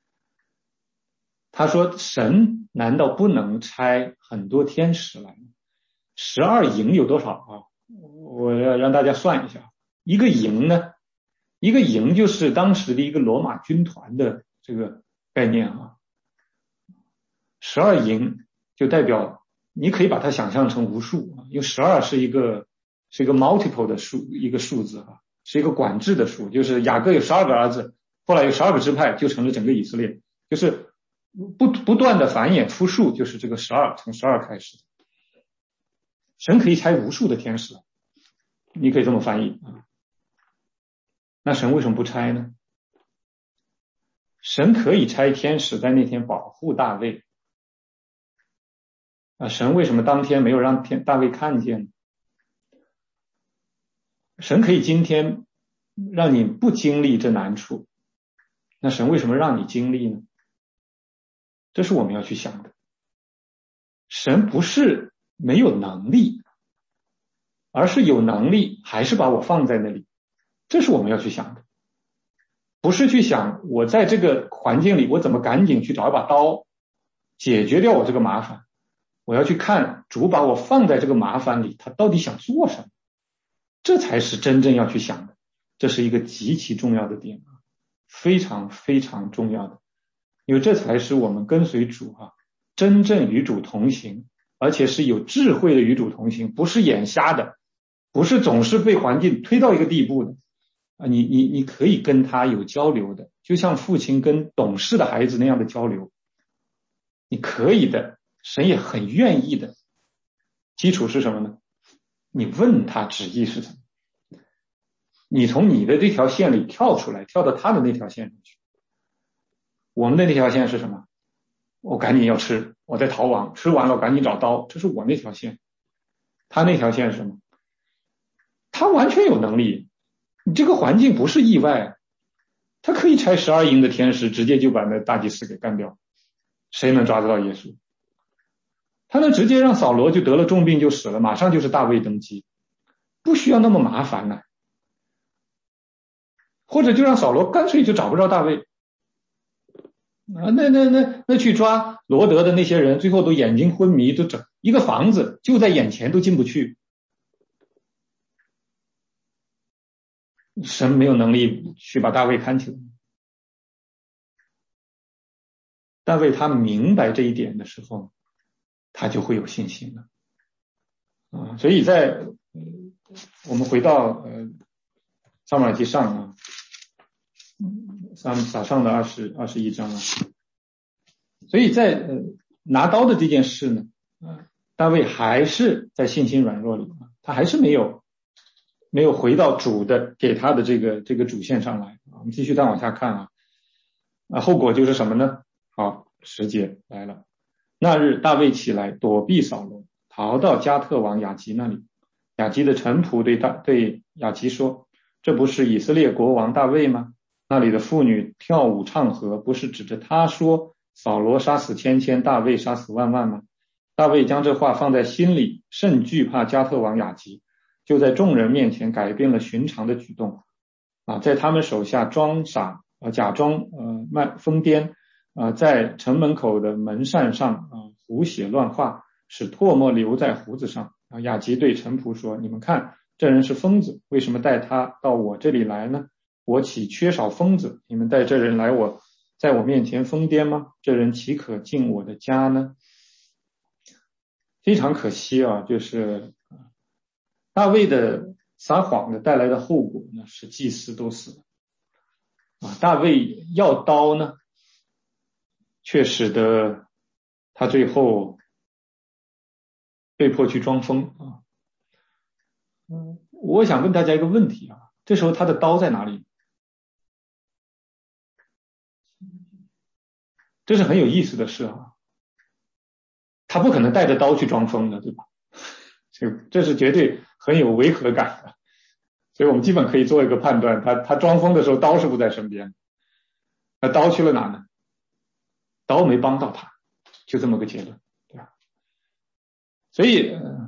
他说神难道不能差很多天使来吗？十二营有多少啊？我要让大家算一下，一个营呢，一个营就是当时的一个罗马军团的这个概念啊。十二营就代表，你可以把它想象成无数啊，因为十二是一个是一个 multiple 的数，一个数字啊，是一个管制的数，就是雅各有十二个儿子，后来有十二个支派，就成了整个以色列，就是不不断的繁衍复数，就是这个十二，从十二开始。神可以差无数的天使，你可以这么翻译啊。那神为什么不差呢？神可以差天使在那天保护大卫啊，神为什么当天没有让天大卫看见呢？神可以今天让你不经历这难处，那神为什么让你经历呢？这是我们要去想的。神不是没有能力，而是有能力还是把我放在那里，这是我们要去想的。不是去想我在这个环境里我怎么赶紧去找一把刀解决掉我这个麻烦，我要去看主把我放在这个麻烦里他到底想做什么，这才是真正要去想的。这是一个极其重要的点，非常非常重要的，因为这才是我们跟随主啊，真正与主同行，而且是有智慧的与主同行，不是眼瞎的，不是总是被环境推到一个地步的啊，你你你可以跟他有交流的，就像父亲跟懂事的孩子那样的交流，你可以的，神也很愿意的。基础是什么呢？你问他旨意是什么，你从你的这条线里跳出来，跳到他的那条线上去。我们的那条线是什么？我赶紧要吃，我在逃亡，吃完了我赶紧找刀，这是我那条线。他那条线是什么？他完全有能力，你这个环境不是意外，他可以差十二营的天使直接就把那大祭司给干掉，谁能抓得到耶稣？他能直接让扫罗就得了重病就死了，马上就是大卫登基，不需要那么麻烦呢、啊。或者就让扫罗干脆就找不着大卫啊，那那那那去抓罗德的那些人，最后都眼睛昏迷，都整一个房子就在眼前都进不去。神没有能力去把大卫看起来。大卫他明白这一点的时候，他就会有信心了啊。所以在我们回到呃撒母耳记上啊，撒撒上的二十二十一章啊，所以在呃拿刀的这件事呢，啊，大卫还是在信心软弱里，他还是没有没有回到主的给他的这个这个主线上来。我们继续再往下看啊，啊，后果就是什么呢？好，十节来了。那日大卫起来躲避扫罗，逃到加特王雅吉那里。雅吉的臣仆对大对雅吉说：“这不是以色列国王大卫吗？那里的妇女跳舞唱和，不是指着他说扫罗杀死千千，大卫杀死万万吗？”大卫将这话放在心里，甚惧怕加特王雅吉，就在众人面前改变了寻常的举动啊，在他们手下装傻，呃，假装呃卖疯癫啊，在城门口的门扇上啊胡写乱画，使唾沫留在胡子上啊。雅吉对臣仆说：“你们看，这人是疯子，为什么带他到我这里来呢？我岂缺少疯子？你们带这人来我在我面前疯癫吗？这人岂可进我的家呢？”非常可惜啊，就是大卫的撒谎的带来的后果呢，是祭司都死了啊。大卫要刀呢，却使得他最后被迫去装疯啊。嗯，我想问大家一个问题啊，这时候他的刀在哪里？这是很有意思的事啊。他不可能带着刀去装疯的，对吧？这这是绝对很有违和感的，所以我们基本可以做一个判断，他他装疯的时候刀是不在身边，那刀去了哪呢？ 刀没帮到他，就这么个结论，对吧？所以、呃、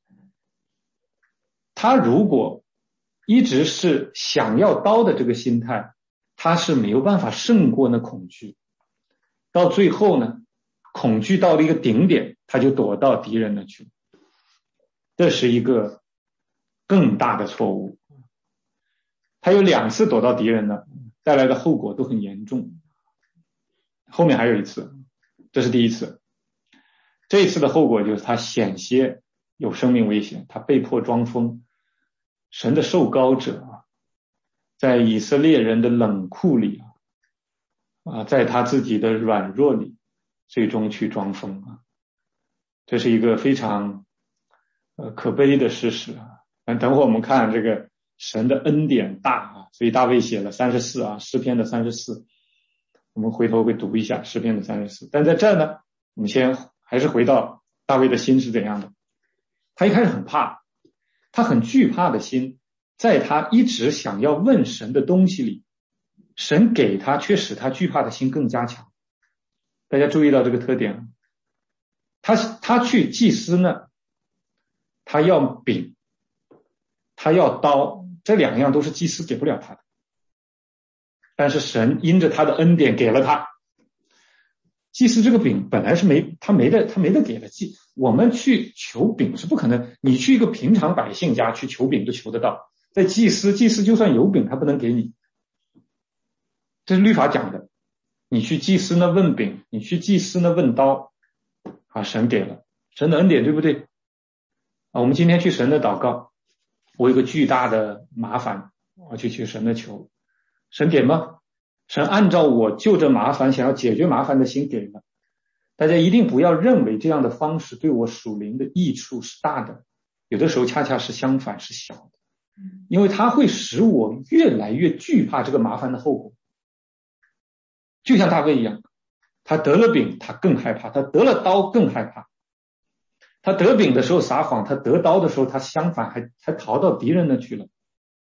他如果一直是想要刀的这个心态，他是没有办法胜过那恐惧，到最后呢，恐惧到了一个顶点，他就躲到敌人那去，这是一个更大的错误。他有两次躲到敌人那，带来的后果都很严重。后面还有一次，这是第一次，这一次的后果就是他险些有生命危险，他被迫装疯。神的受膏者啊，在以色列人的冷酷里啊，在他自己的软弱里，最终去装疯啊，这是一个非常呃可悲的事实啊。等会儿我们看这个神的恩典大啊，所以大卫写了三十四啊，诗篇的三十四，我们回头会读一下诗篇的三十四。但在这呢，我们先还是回到大卫的心是怎样的。他一开始很怕，他很惧怕的心，在他一直想要问神的东西里，神给他却使他惧怕的心更加强。大家注意到这个特点，他他去祭司呢，他要饼，他要刀，这两样都是祭司给不了他的，但是神因着他的恩典给了他。祭司这个饼本来是没他没得他没得给的，祭我们去求饼是不可能，你去一个平常百姓家去求饼都求得到，在祭司祭司就算有饼他不能给你，这是律法讲的。你去祭司那问饼，你去祭司那问刀啊，神给了，神的恩典，对不对啊？我们今天去神的祷告，我有个巨大的麻烦，我去求神的求，神给吗？神按照我就这麻烦想要解决麻烦的心给了。大家一定不要认为这样的方式对我属灵的益处是大的，有的时候恰恰是相反，是小的，因为它会使我越来越惧怕这个麻烦的后果。就像大卫一样，他得了饼他更害怕，他得了刀更害怕。他得饼的时候撒谎，他得刀的时候他相反还还逃到敌人那去了。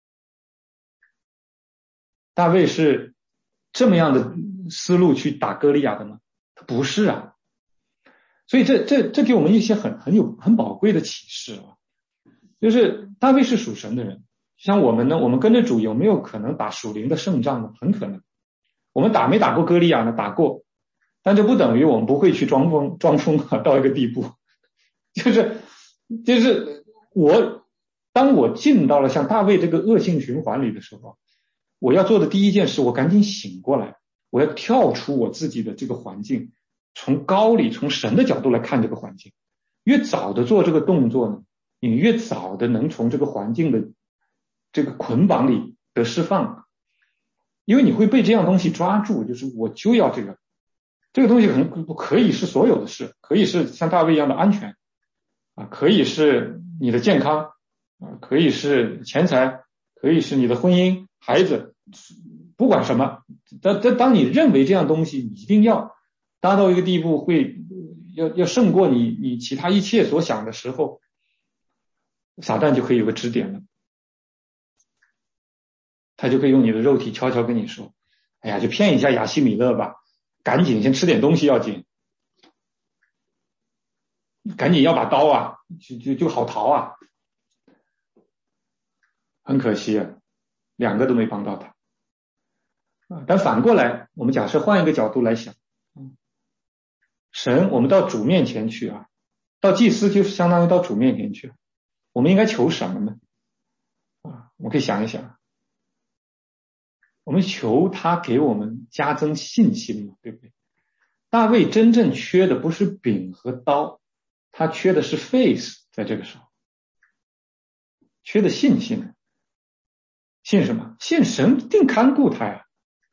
大卫是这么样的思路去打歌利亚的吗？他不是啊。所以这这这给我们一些很很有很宝贵的启示啊，就是大卫是属神的人，像我们呢，我们跟着主有没有可能打属灵的胜仗呢？很可能。我们打没打过歌利亚呢？打过，但这不等于我们不会去装疯装疯啊，到一个地步，就是就是我当我进到了像大卫这个恶性循环里的时候，我要做的第一件事，我赶紧醒过来，我要跳出我自己的这个环境，从高里从神的角度来看这个环境。越早的做这个动作呢，你越早的能从这个环境的这个捆绑里得释放。因为你会被这样东西抓住，就是我就要这个，这个东西很可以是所有的事，可以是像大卫一样的安全啊，可以是你的健康啊，可以是钱财，可以是你的婚姻、孩子，不管什么。但但当你认为这样东西你一定要达到一个地步，会要要胜过你你其他一切所想的时候，撒旦就可以有个支点了。他就可以用你的肉体悄悄跟你说，哎呀，就骗一下亚希米勒吧，赶紧先吃点东西要紧，赶紧要把刀啊，就就就好逃啊。很可惜啊，两个都没帮到他。但反过来，我们假设换一个角度来想，神，我们到主面前去啊，到祭司就是相当于到主面前去，我们应该求什么呢？啊，我们可以想一想。我们求他给我们加增信心嘛，对不对？大卫真正缺的不是饼和刀，他缺的是 faith， 在这个时候缺的信心。信什么？信神一定看顾他呀。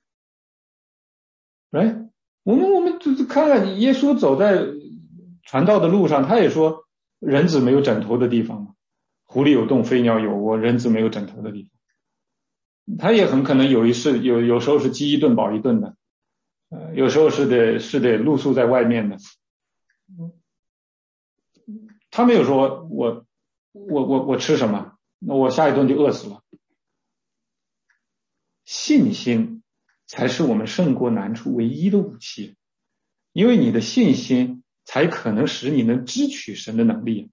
来，我们我们就是看看耶稣走在传道的路上，他也说人子没有枕头的地方嘛，狐狸有洞，飞鸟有窝，人子没有枕头的地方。他也很可能有一次有有时候是饥一顿饱一顿的，呃，有时候是得是得露宿在外面的。他没有说我我我我吃什么，那我下一顿就饿死了。信心才是我们胜过难处唯一的武器。 因为你的信心才可能使你能支取神的能力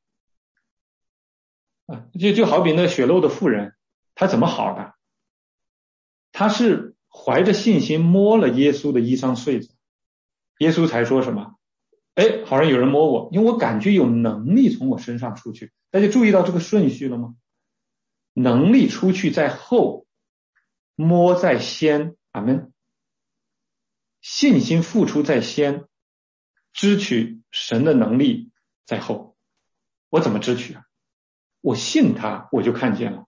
啊。就就好比那血漏的妇人，她怎么好的？她是怀着信心摸了耶稣的衣裳穗子，耶稣才说什么？哎，好像有人摸我，因为我感觉有能力从我身上出去。大家注意到这个顺序了吗？能力出去在后，摸在先，阿们。信心付出在先，支取神的能力在后。我怎么支取啊？我信他，我就看见了。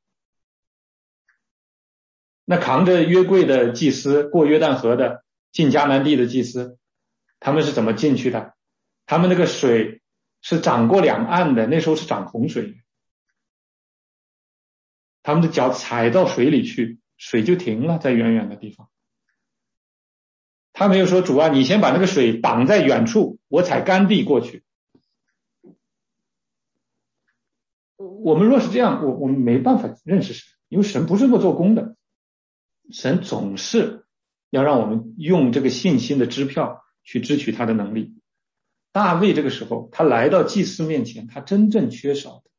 那扛着约柜的祭司，过约旦河的进迦南地的祭司，他们是怎么进去的？他们那个水是涨过两岸的，那时候是涨洪水，他们的脚踩到水里去，水就停了，在远远的地方。他没有说主啊，你先把那个水挡在远处，我踩干地过去。我们若是这样，我我们没办法认识神，因为神不是这么做工的。神总是要让我们用这个信心的支票去支取他的能力。大卫这个时候，他来到祭司面前，他真正缺少的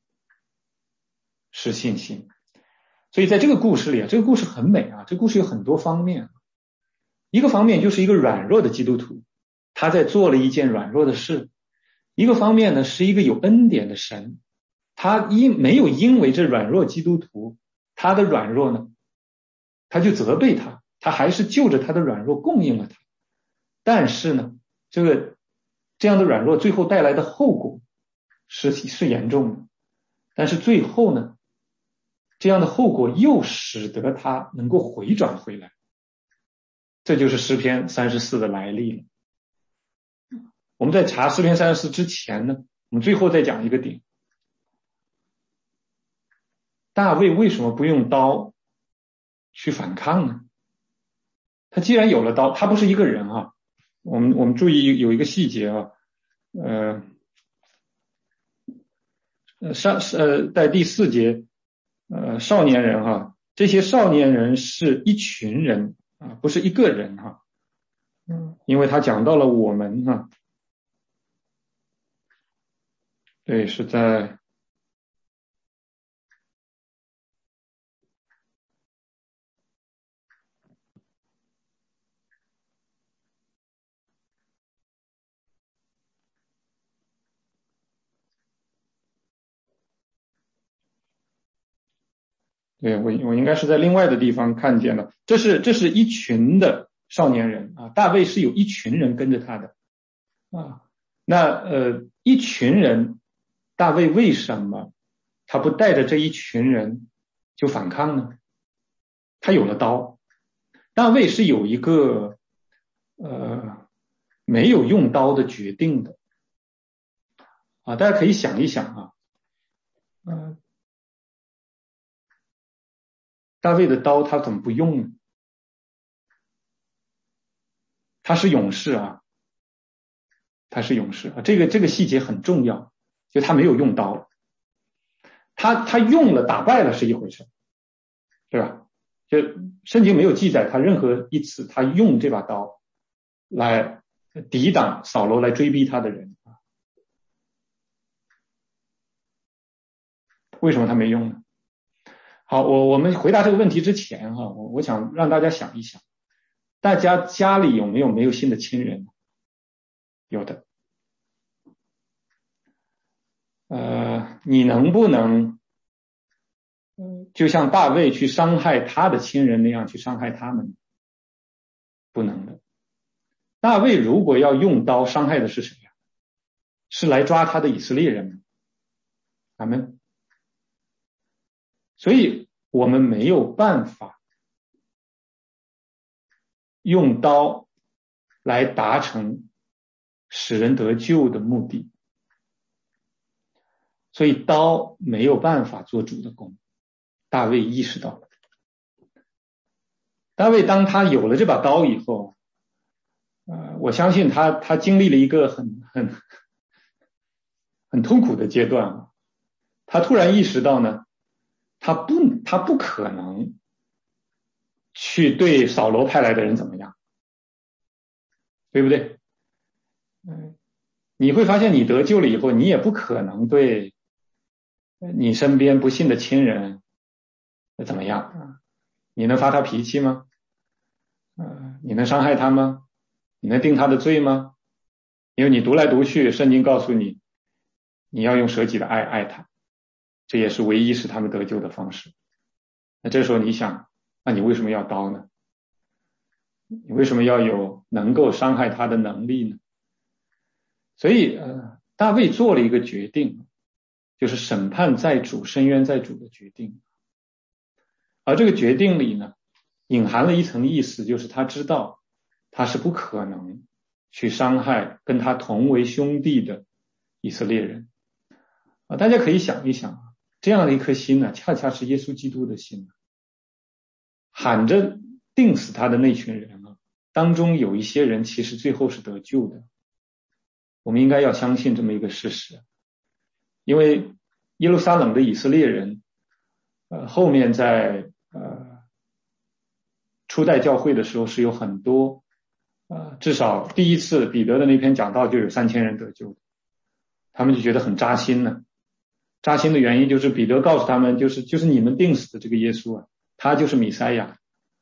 是信心。所以在这个故事里啊，这个故事很美啊，这个故事有很多方面。一个方面就是一个软弱的基督徒，他在做了一件软弱的事；一个方面呢，是一个有恩典的神，他因没有因为这软弱基督徒他的软弱呢，他就责备他，他还是就着他的软弱供应了他。但是呢，这个这样的软弱最后带来的后果是是严重的，但是最后呢，这样的后果又使得他能够回转回来。这就是诗篇三十四的来历了。我们在查诗篇三十四之前呢，我们最后再讲一个点。大卫为什么不用刀去反抗呢？他既然有了刀，他不是一个人啊。我们我们注意有一个细节啊，呃，上呃在第四节，呃少年人哈、啊，这些少年人是一群人。啊，不是一个人哈，嗯，因为他讲到了我们哈，对，是在对我我应该是在另外的地方看见的，这是这是一群的少年人啊，大卫是有一群人跟着他的啊，那呃一群人，大卫为什么他不带着这一群人就反抗呢？他有了刀，大卫是有一个呃没有用刀的决定的啊，大家可以想一想啊，嗯、呃。大卫的刀他怎么不用呢？他是勇士啊，他是勇士啊，这个这个细节很重要，就他没有用刀，他他用了打败了是一回事，对吧？就圣经没有记载他任何一次他用这把刀来抵挡扫罗来追逼他的人，为什么他没用呢？好，我我们回答这个问题之前哈，我我想让大家想一想，大家家里有没有没有信的亲人？有的。呃，你能不能就像大卫去伤害他的亲人那样去伤害他们？不能的。大卫如果要用刀伤害的是谁呀？是来抓他的以色列人。阿们。所以我们没有办法用刀来达成使人得救的目的，所以刀没有办法做主的功。大卫意识到了，大卫当他有了这把刀以后，呃，我相信他他经历了一个很很很痛苦的阶段啊，他突然意识到呢，他不他不可能去对扫罗派来的人怎么样，对不对？ 你会发现你得救了以后，你也不可能对你身边不信的亲人怎么样？你能发他脾气吗？呃，你能伤害他吗？你能定他的罪吗？因为你读来读去，圣经告诉你，你要用舍己的爱爱他，这也是唯一使他们得救的方式。那这时候你想，那你为什么要刀呢？你为什么要有能够伤害他的能力呢？所以呃，大卫做了一个决定，就是审判在主，伸冤在主的决定。而这个决定里呢，隐含了一层意思，就是他知道他是不可能去伤害跟他同为兄弟的以色列人啊。大家可以想一想，这样的一颗心呢，恰恰是耶稣基督的心，喊着定死他的那群人啊，当中有一些人其实最后是得救的。我们应该要相信这么一个事实，因为耶路撒冷的以色列人，呃，后面在呃初代教会的时候是有很多，呃，至少第一次彼得的那篇讲道就有三千人得救的，他们就觉得很扎心呢。扎心的原因就是彼得告诉他们，就是就是你们定死的这个耶稣啊，他就是弥赛亚。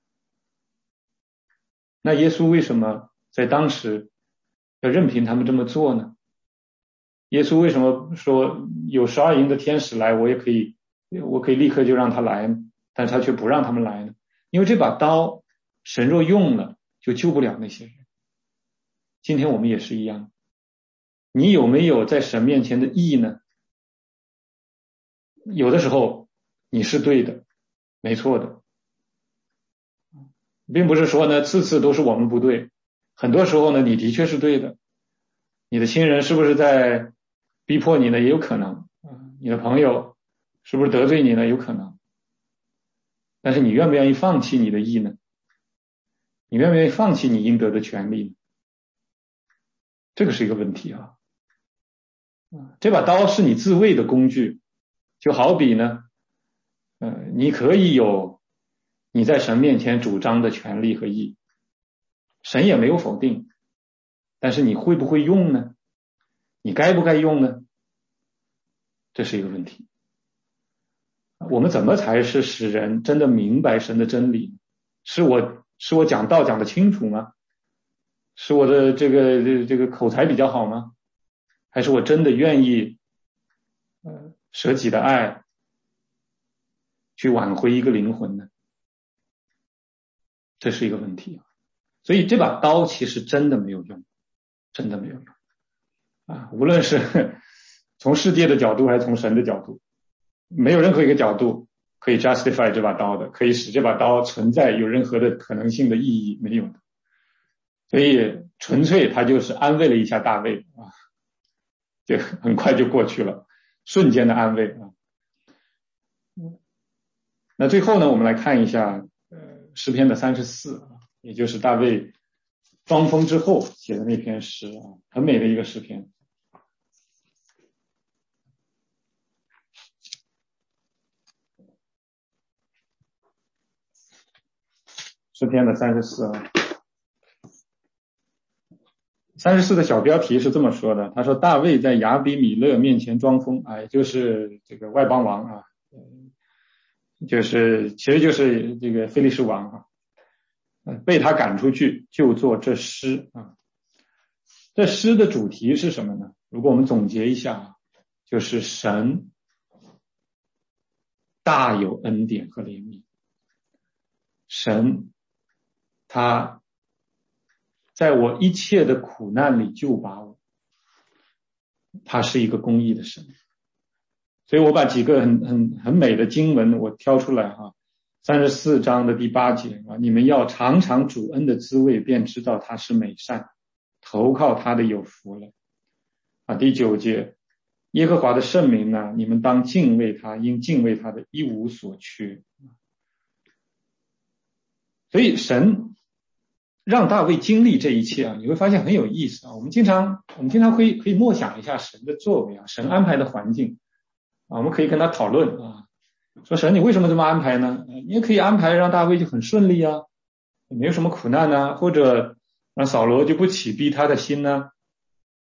那耶稣为什么在当时要任凭他们这么做呢？耶稣为什么说有十二营的天使来，我也可以，我可以立刻就让他来，但是他却不让他们来呢？因为这把刀，神若用了，就救不了那些人。今天我们也是一样，你有没有在神面前的义呢？有的时候你是对的，没错的，并不是说呢次次都是我们不对，很多时候呢你的确是对的。你的亲人是不是在逼迫你呢？也有可能。你的朋友是不是得罪你呢？有可能。但是你愿不愿意放弃你的义呢？你愿不愿意放弃你应得的权利呢？这个是一个问题啊。这把刀是你自卫的工具，就好比呢，呃，你可以有你在神面前主张的权利和义，神也没有否定，但是你会不会用呢？你该不该用呢？这是一个问题。我们怎么才是使人真的明白神的真理？是我是我讲道讲得清楚吗？是我的这个这个口才比较好吗？还是我真的愿意呃舍己的爱去挽回一个灵魂呢？这是一个问题啊。所以这把刀其实真的没有用，真的没有用啊！无论是从世界的角度还是从神的角度，没有任何一个角度可以 justify 这把刀的，可以使这把刀存在有任何的可能性的意义，没有的。所以纯粹他就是安慰了一下大卫啊，就很快就过去了，瞬间的安慰啊。那最后呢，我们来看一下呃诗篇的三十四啊，也就是大卫装疯之后写的那篇诗啊，很美的一个诗篇。诗篇的三十四啊，三十四的小标题是这么说的，他说大卫在亚比米勒面前装疯，哎，就是这个外邦王啊，就是其实就是这个非利士王啊，被他赶出去就做这诗啊。这诗的主题是什么呢？如果我们总结一下，就是神大有恩典和怜悯，神他在我一切的苦难里救拔我，他是一个公义的神。所以我把几个很很很美的经文我挑出来哈，三十四章的第八节啊，你们要尝尝主恩的滋味，便知道他是美善，投靠他的有福了啊。第九节，耶和华的圣名呢，你们当敬畏他，因敬畏他的一无所缺。所以神让大卫经历这一切啊，你会发现很有意思啊。我们经常我们经常可以可以默想一下神的作为啊，神安排的环境啊，我们可以跟他讨论啊，说神你为什么这么安排呢？你也可以安排让大卫就很顺利啊，没有什么苦难啊，或者让扫罗就不起逼他的心呢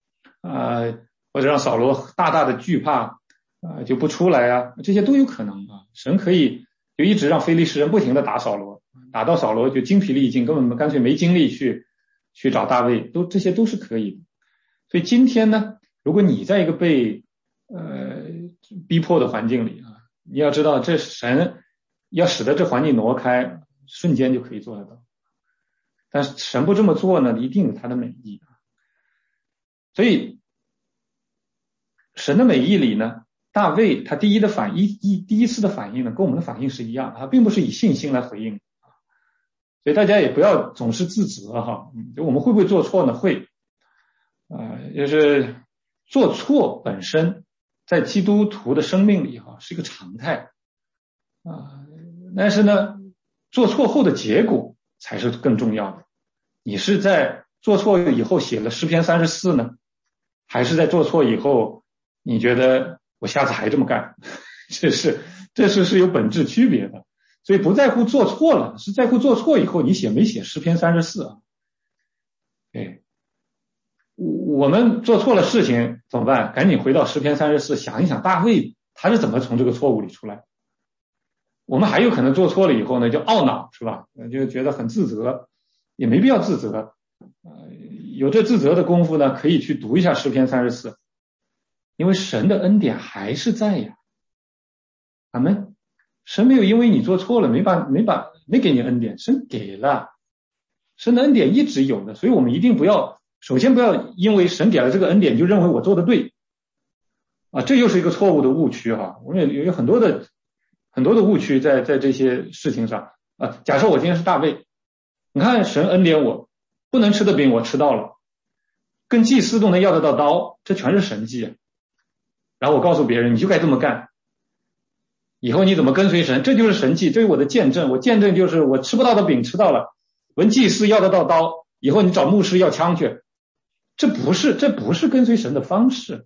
啊、呃，或者让扫罗大大的惧怕啊、呃，就不出来啊，这些都有可能啊。神可以就一直让非利士人不停的打扫罗，打到扫罗就精疲力尽，根本干脆没精力去去找大卫，都这些都是可以的。所以今天呢，如果你在一个被呃逼迫的环境里啊，你要知道这神要使得这环境挪开，瞬间就可以做得到。但是神不这么做呢，一定有他的美意。所以神的美意里呢，大卫他第一的反一一第一次的反应呢，跟我们的反应是一样，他并不是以信心来回应。所以大家也不要总是自责哈，就我们会不会做错呢？会，呃，就是做错本身在基督徒的生命里哈是一个常态啊，但是呢，做错后的结果才是更重要的。你是在做错以后写了诗篇三十四呢，还是在做错以后你觉得我下次还这么干？这是这是是有本质区别的。所以不在乎做错了，是在乎做错以后你写没写诗篇三十四啊？对，我们做错了事情怎么办？赶紧回到诗篇三十四，想一想大卫他是怎么从这个错误里出来。我们还有可能做错了以后呢，就懊恼是吧？就觉得很自责，也没必要自责。呃，有这自责的功夫呢，可以去读一下诗篇三十四，因为神的恩典还是在呀。阿们。神没有因为你做错了没把没把没给你恩典，神给了，神的恩典一直有的，所以我们一定不要，首先不要因为神给了这个恩典就认为我做的对啊，这又是一个错误的误区哈。我们有有很多的很多的误区在在这些事情上啊。假设我今天是大卫，你看神恩典我，不能吃的饼我吃到了，跟祭司都能要得到刀，这全是神迹啊。然后我告诉别人你就该这么干。以后你怎么跟随神？这就是神迹，这是我的见证。我见证就是我吃不到的饼吃到了，文祭司要得到刀，以后你找牧师要枪去，这不是这不是跟随神的方式。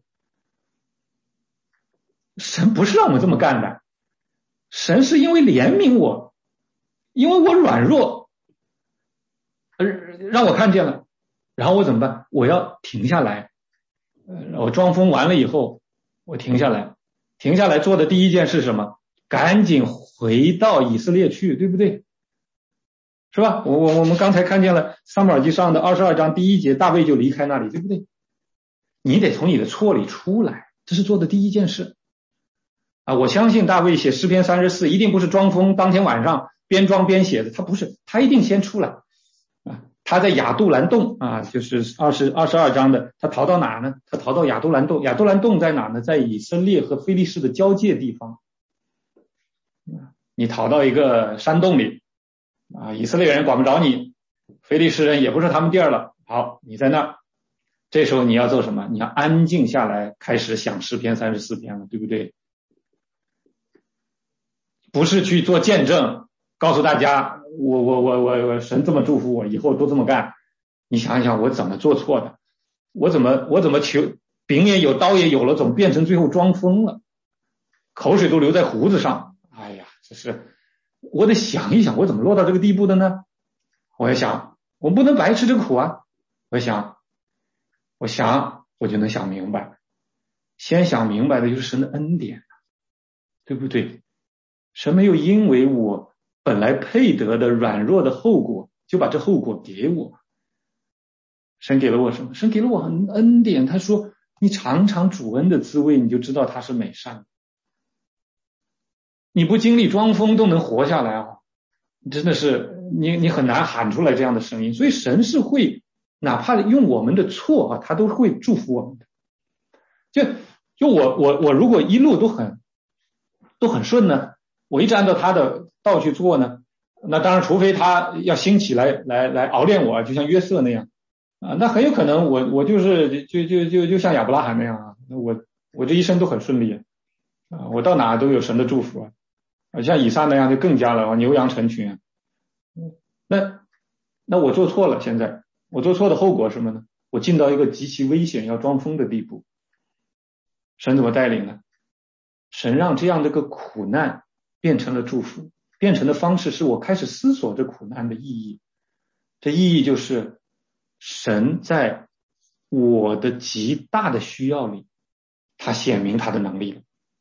神不是让我们这么干的，神是因为怜悯我，因为我软弱，让我看见了，然后我怎么办？我要停下来，呃，我装疯完了以后，我停下来，停下来做的第一件事是什么？赶紧回到以色列去，对不对？是吧？我我我们刚才看见了撒母耳记上的二十二章第一节，大卫就离开那里，对不对？你得从你的错里出来，这是做的第一件事啊！我相信大卫写诗篇三十四一定不是装疯，当天晚上边装边写的，他不是，他一定先出来啊！他在亚杜兰洞啊，就是二十二十二章的，他逃到哪呢？他逃到亚杜兰洞，亚杜兰洞在哪呢？在以色列和非利士的交界地方。你逃到一个山洞里啊，以色列人管不着你，非利士人也不是他们地儿了。好，你在那儿，这时候你要做什么？你要安静下来，开始想诗篇三十四篇了，对不对？不是去做见证，告诉大家我我我我我神这么祝福我，以后都这么干。你想一想，我怎么做错的？我怎么我怎么求饼也有，刀也有了，怎么变成最后装疯了？口水都流在胡子上。哎呀，这是我得想一想，我怎么落到这个地步的呢？我也想，我不能白吃这苦啊！我想，我想，我就能想明白。先想明白的就是神的恩典，对不对？神没有因为我本来配得的软弱的后果，就把这后果给我。神给了我什么？神给了我恩典。他说，你尝尝主恩的滋味，你就知道他是美善的。你不经历装疯都能活下来啊！真的是你你很难喊出来这样的声音。所以神是会哪怕用我们的错啊，他都会祝福我们的。就就我我我如果一路都很都很顺呢，我一直按照他的道去做呢，那当然除非他要兴起来来来熬炼我，就像约瑟那样啊，那很有可能我我就是就就就就像亚伯拉罕那样啊，我我这一生都很顺利啊，我到哪都有神的祝福啊。像以撒那样就更加了，牛羊成群啊。那那我做错了，现在我做错的后果是什么呢？我进到一个极其危险要装疯的地步。神怎么带领呢？神让这样的个苦难变成了祝福，变成的方式是我开始思索这苦难的意义。这意义就是神在我的极大的需要里，他显明他的能力了，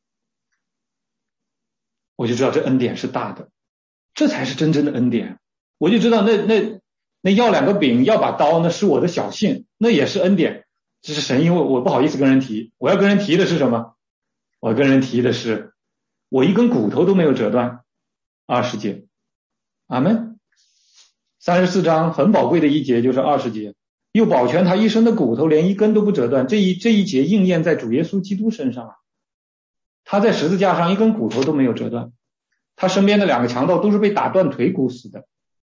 我就知道这恩典是大的，这才是真正的恩典。我就知道那那那要两个饼要把刀，那是我的小信，那也是恩典。这是神，因为我不好意思跟人提，我要跟人提的是什么？我跟人提的是我一根骨头都没有折断。二十节，阿们。三十四章很宝贵的一节就是二十节，又保全他一生的骨头连一根都不折断。这一这一节应验在主耶稣基督身上啊，他在十字架上一根骨头都没有折断，他身边的两个强盗都是被打断腿骨死的。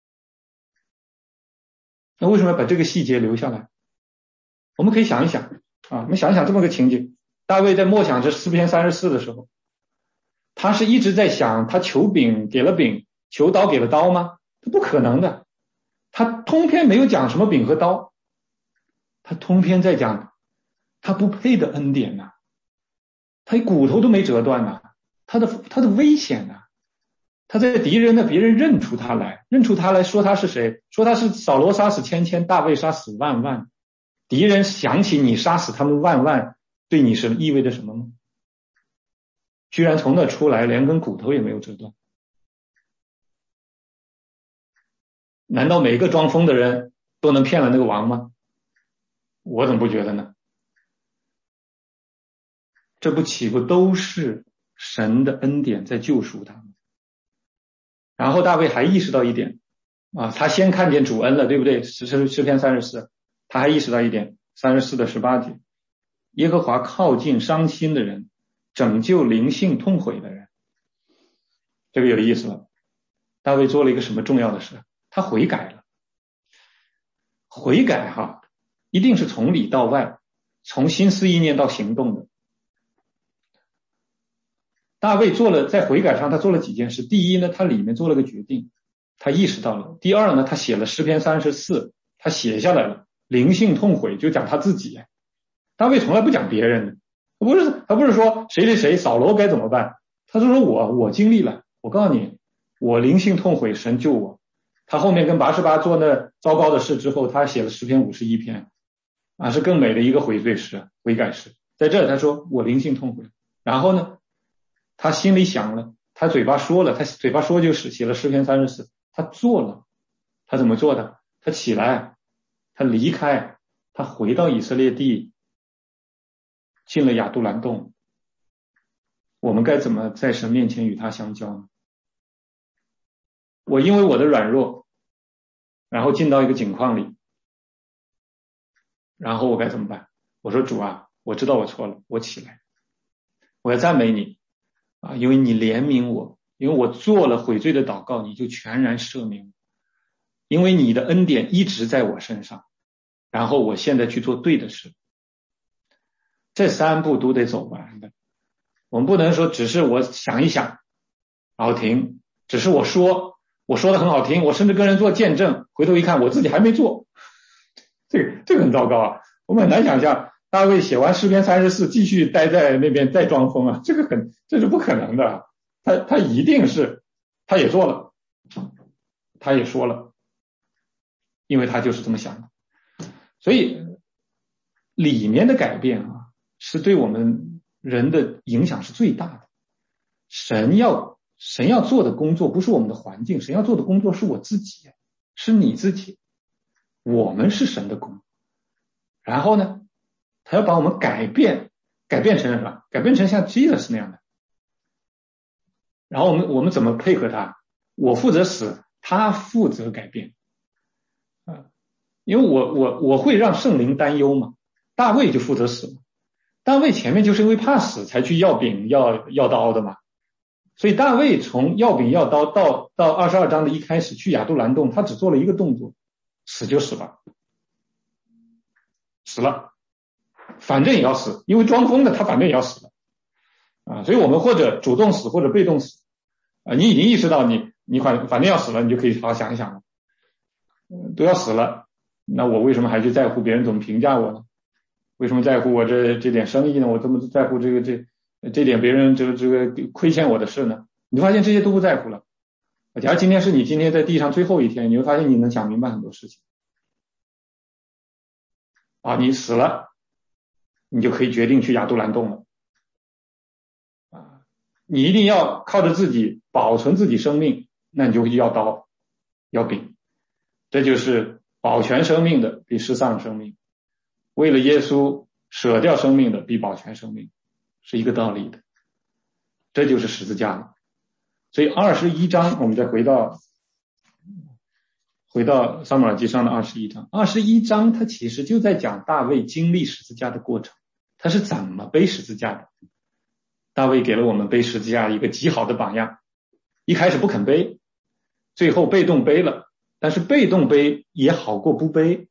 那为什么要把这个细节留下来？我们可以想一想啊，我们想一想这么个情景，大卫在默想这诗篇三十四的时候，他是一直在想他求饼给了饼，求刀给了刀吗？这不可能的，他通篇没有讲什么饼和刀，他通篇在讲他不配的恩典呐、啊，他骨头都没折断呐、啊，他的他的危险呐、啊，他在敌人的别人认出他来，认出他来说他是谁？说他是扫罗杀死千千，大卫杀死万万。敌人想起你杀死他们万万，对你是意味着什么吗？居然从那出来连根骨头也没有折断。难道每个装疯的人都能骗了那个王吗？我怎么不觉得呢？这不岂不都是神的恩典在救赎他们？然后大卫还意识到一点啊，他先看见主恩了，对不对？诗诗篇三十四，他还意识到一点，三十四的十八节，耶和华靠近伤心的人，拯救灵性痛悔的人。这个有意思了，大卫做了一个什么重要的事？他悔改了。悔改哈，一定是从里到外，从心思意念到行动的。大卫做了，在悔改上他做了几件事。第一呢，他里面做了个决定，他意识到了。第二呢，他写了诗篇三十四，他写下来了，灵性痛悔，就讲他自己。大卫从来不讲别人的，不是他不是说谁谁谁扫罗该怎么办，他就说我我经历了，我告诉你，我灵性痛悔，神救我。他后面跟拔示巴做那糟糕的事之后，他写了诗篇五十一篇啊，是更美的一个悔罪诗、悔改诗。在这他说我灵性痛悔，然后呢，他心里想了，他嘴巴说了，他嘴巴说就是写了诗篇三十四，他做了。他怎么做的？他起来，他离开，他回到以色列地，进了亚杜兰洞。我们该怎么在神面前与他相交呢？我因为我的软弱，然后进到一个境况里，然后我该怎么办？我说主啊，我知道我错了，我起来，我要赞美你啊，因为你怜悯我，因为我做了悔罪的祷告，你就全然赦免我，因为你的恩典一直在我身上，然后我现在去做对的事。这三步都得走完的，我们不能说只是我想一想然后停，只是我说我说的很好听，我甚至跟人做见证，回头一看我自己还没做，这个这个很糟糕啊！我们很难想象大卫写完诗篇三十四继续待在那边再装疯啊，这个很这是不可能的。他他一定是他也做了，他也说了，因为他就是这么想的。所以里面的改变啊，是对我们人的影响是最大的。神要神要做的工作不是我们的环境，神要做的工作是我自己，是你自己，我们是神的工。然后呢，他要把我们改变，改变成什么？改变成像 Jesus 那样的。然后我们我们怎么配合他？我负责死，他负责改变啊，因为我我我会让圣灵担忧嘛。大卫就负责死嘛，大卫前面就是因为怕死才去要饼要要刀的嘛。所以大卫从要饼要刀到到二十二章的一开始去亚杜兰洞，他只做了一个动作，死就死了，死了，反正也要死，因为装疯的他反正也要死了啊。所以我们或者主动死或者被动死啊，你已经意识到你你反反正要死了，你就可以好好想一想了，都要死了，那我为什么还去在乎别人怎么评价我呢？为什么在乎我这这点生意呢？我怎么在乎这个这这点别人这个这个亏欠我的事呢？你发现这些都不在乎了。假如今天是你今天在地上最后一天，你会发现你能想明白很多事情。 啊，你死了，你就可以决定去亚杜兰洞了。啊，你一定要靠着自己保存自己生命，那你就要刀要柄，这就是保全生命的比失丧生命，为了耶稣舍掉生命的比保全生命，是一个道理的。这就是十字架了。所以二十一章，我们再回到回到撒母耳记上的二十一章，二十一章它其实就在讲大卫经历十字架的过程，他是怎么背十字架的。大卫给了我们背十字架一个极好的榜样，一开始不肯背，最后被动背了，但是被动背也好过不背。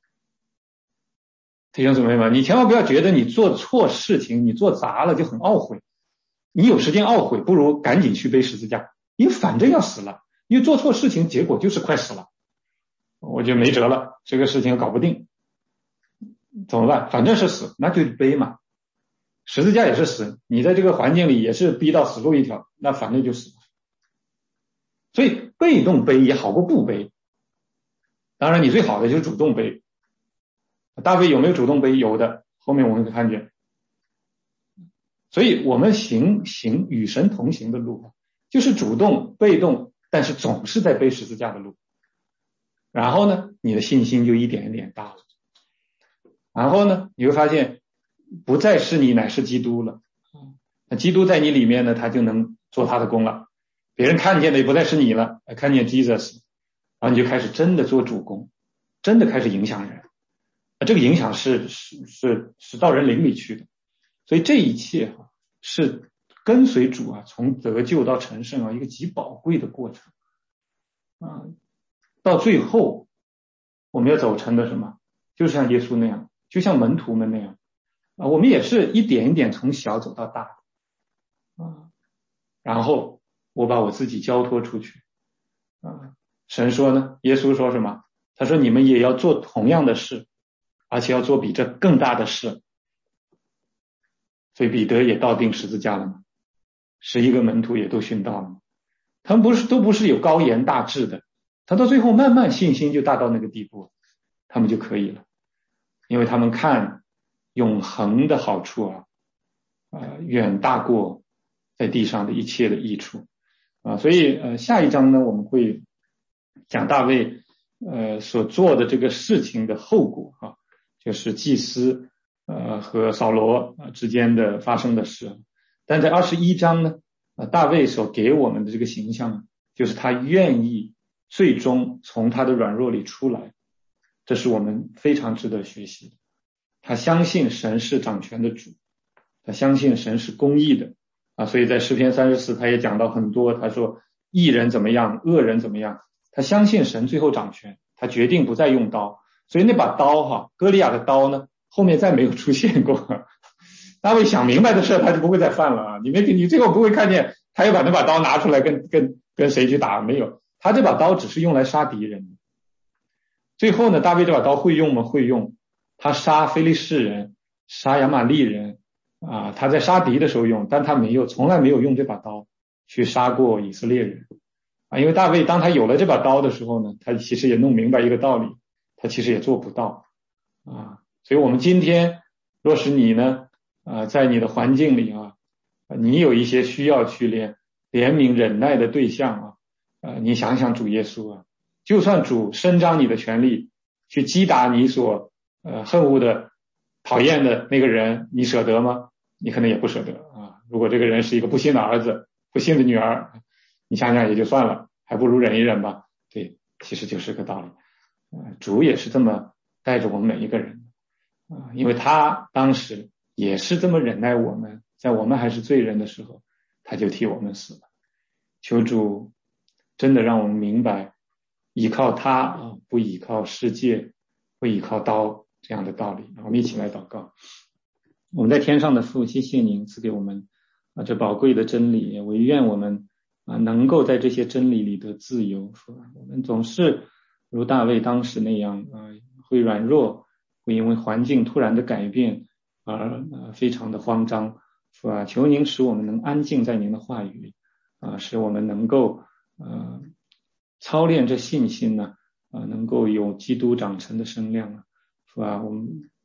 弟兄姊妹们，你千万不要觉得你做错事情，你做砸了就很懊悔，你有时间懊悔，不如赶紧去背十字架，因为反正要死了，因为做错事情结果就是快死了，我就没辙了，这个事情搞不定，怎么办？反正是死，那就背嘛。十字架也是死，你在这个环境里也是逼到死路一条，那反正就死了。所以被动背也好过不背，当然你最好的就是主动背。大卫有没有主动背？有的，后面我们会看见。所以我们行行与神同行的路，就是主动被动，但是总是在背十字架的路。然后呢，你的信心就一点一点大了。然后呢，你会发现不再是你，乃是基督了。那基督在你里面呢，他就能做他的工了。别人看见的也不再是你了，看见 Jesus， 然后你就开始真的做主工，真的开始影响人。这个影响是是是是到人灵里去的。所以这一切啊，是跟随主啊，从得救到成圣啊，一个极宝贵的过程啊。到最后，我们要走成的什么？就像耶稣那样，就像门徒们那样啊，我们也是一点一点从小走到大啊。然后我把我自己交托出去啊。神说呢，耶稣说什么？他说你们也要做同样的事，而且要做比这更大的事。所以彼得也到定十字架了嘛，十一个门徒也都殉道了嘛。他们不是都不是有高言大志的，他到最后慢慢信心就大到那个地步，他们就可以了，因为他们看永恒的好处啊，呃，远大过在地上的一切的益处啊。所以呃，下一章呢，我们会讲大卫呃所做的这个事情的后果啊，就是祭司呃和扫罗之间的发生的事。但在二十一章呢，呃，大卫所给我们的这个形象，就是他愿意最终从他的软弱里出来，这是我们非常值得学习的。他相信神是掌权的主，他相信神是公义的啊，所以在诗篇三十四他也讲到很多，他说义人怎么样，恶人怎么样，他相信神最后掌权，他决定不再用刀。所以那把刀哈，歌利亚的刀呢，后面再没有出现过。大卫想明白的事他就不会再犯了啊！你没你最后不会看见他又把那把刀拿出来跟跟跟谁去打，没有，他这把刀只是用来杀敌人。最后呢，大卫这把刀会用吗？会用。他杀非利士人，杀亚玛力人啊，他在杀敌的时候用，但他没有，从来没有用这把刀去杀过以色列人啊。因为大卫当他有了这把刀的时候呢，他其实也弄明白一个道理，他其实也做不到啊。所以我们今天若是你呢啊，在你的环境里啊，你有一些需要去怜怜悯忍耐的对象啊，呃，你想想主耶稣啊，就算主伸张你的权利去击打你所呃恨恶的讨厌的那个人，你舍得吗？你可能也不舍得啊。如果这个人是一个不幸的儿子，不幸的女儿，你想想也就算了，还不如忍一忍吧。对，其实就是个道理。呃，主也是这么带着我们每一个人啊，因为他当时也是这么忍耐我们，在我们还是罪人的时候，他就替我们死了。求主真的让我们明白，依靠他啊，不依靠世界，不依靠刀这样的道理。我们一起来祷告。我们在天上的父，谢谢您赐给我们啊这宝贵的真理，我愿我们啊能够在这些真理里得自由。我们总是如大卫当时那样啊，会软弱，会因为环境突然的改变而呃非常的慌张，是吧？求您使我们能安静在您的话语里啊，使我们能够呃操练这信心呢啊，能够有基督长成的身量啊，是吧？我们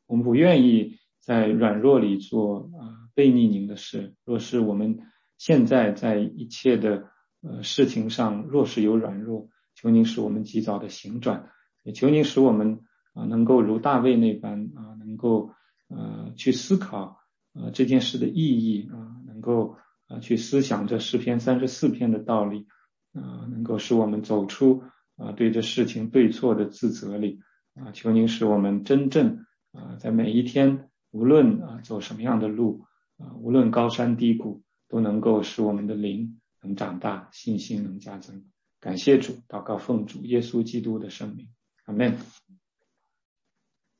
我们不愿意在软弱里做啊悖逆您的事。若是我们现在在一切的呃事情上若是有软弱，求您使我们及早的行转，也求您使我们啊能够如大卫那般啊能够呃去思考呃这件事的意义啊，能够啊去思想这诗篇三十四篇的道理啊，能够使我们走出啊对这事情对错的自责里啊，求您使我们真正啊在每一天无论啊走什么样的路啊，无论高山低谷，都能够使我们的灵能长大，信心能加增。感谢主，祷告奉主耶稣基督的圣名，阿们。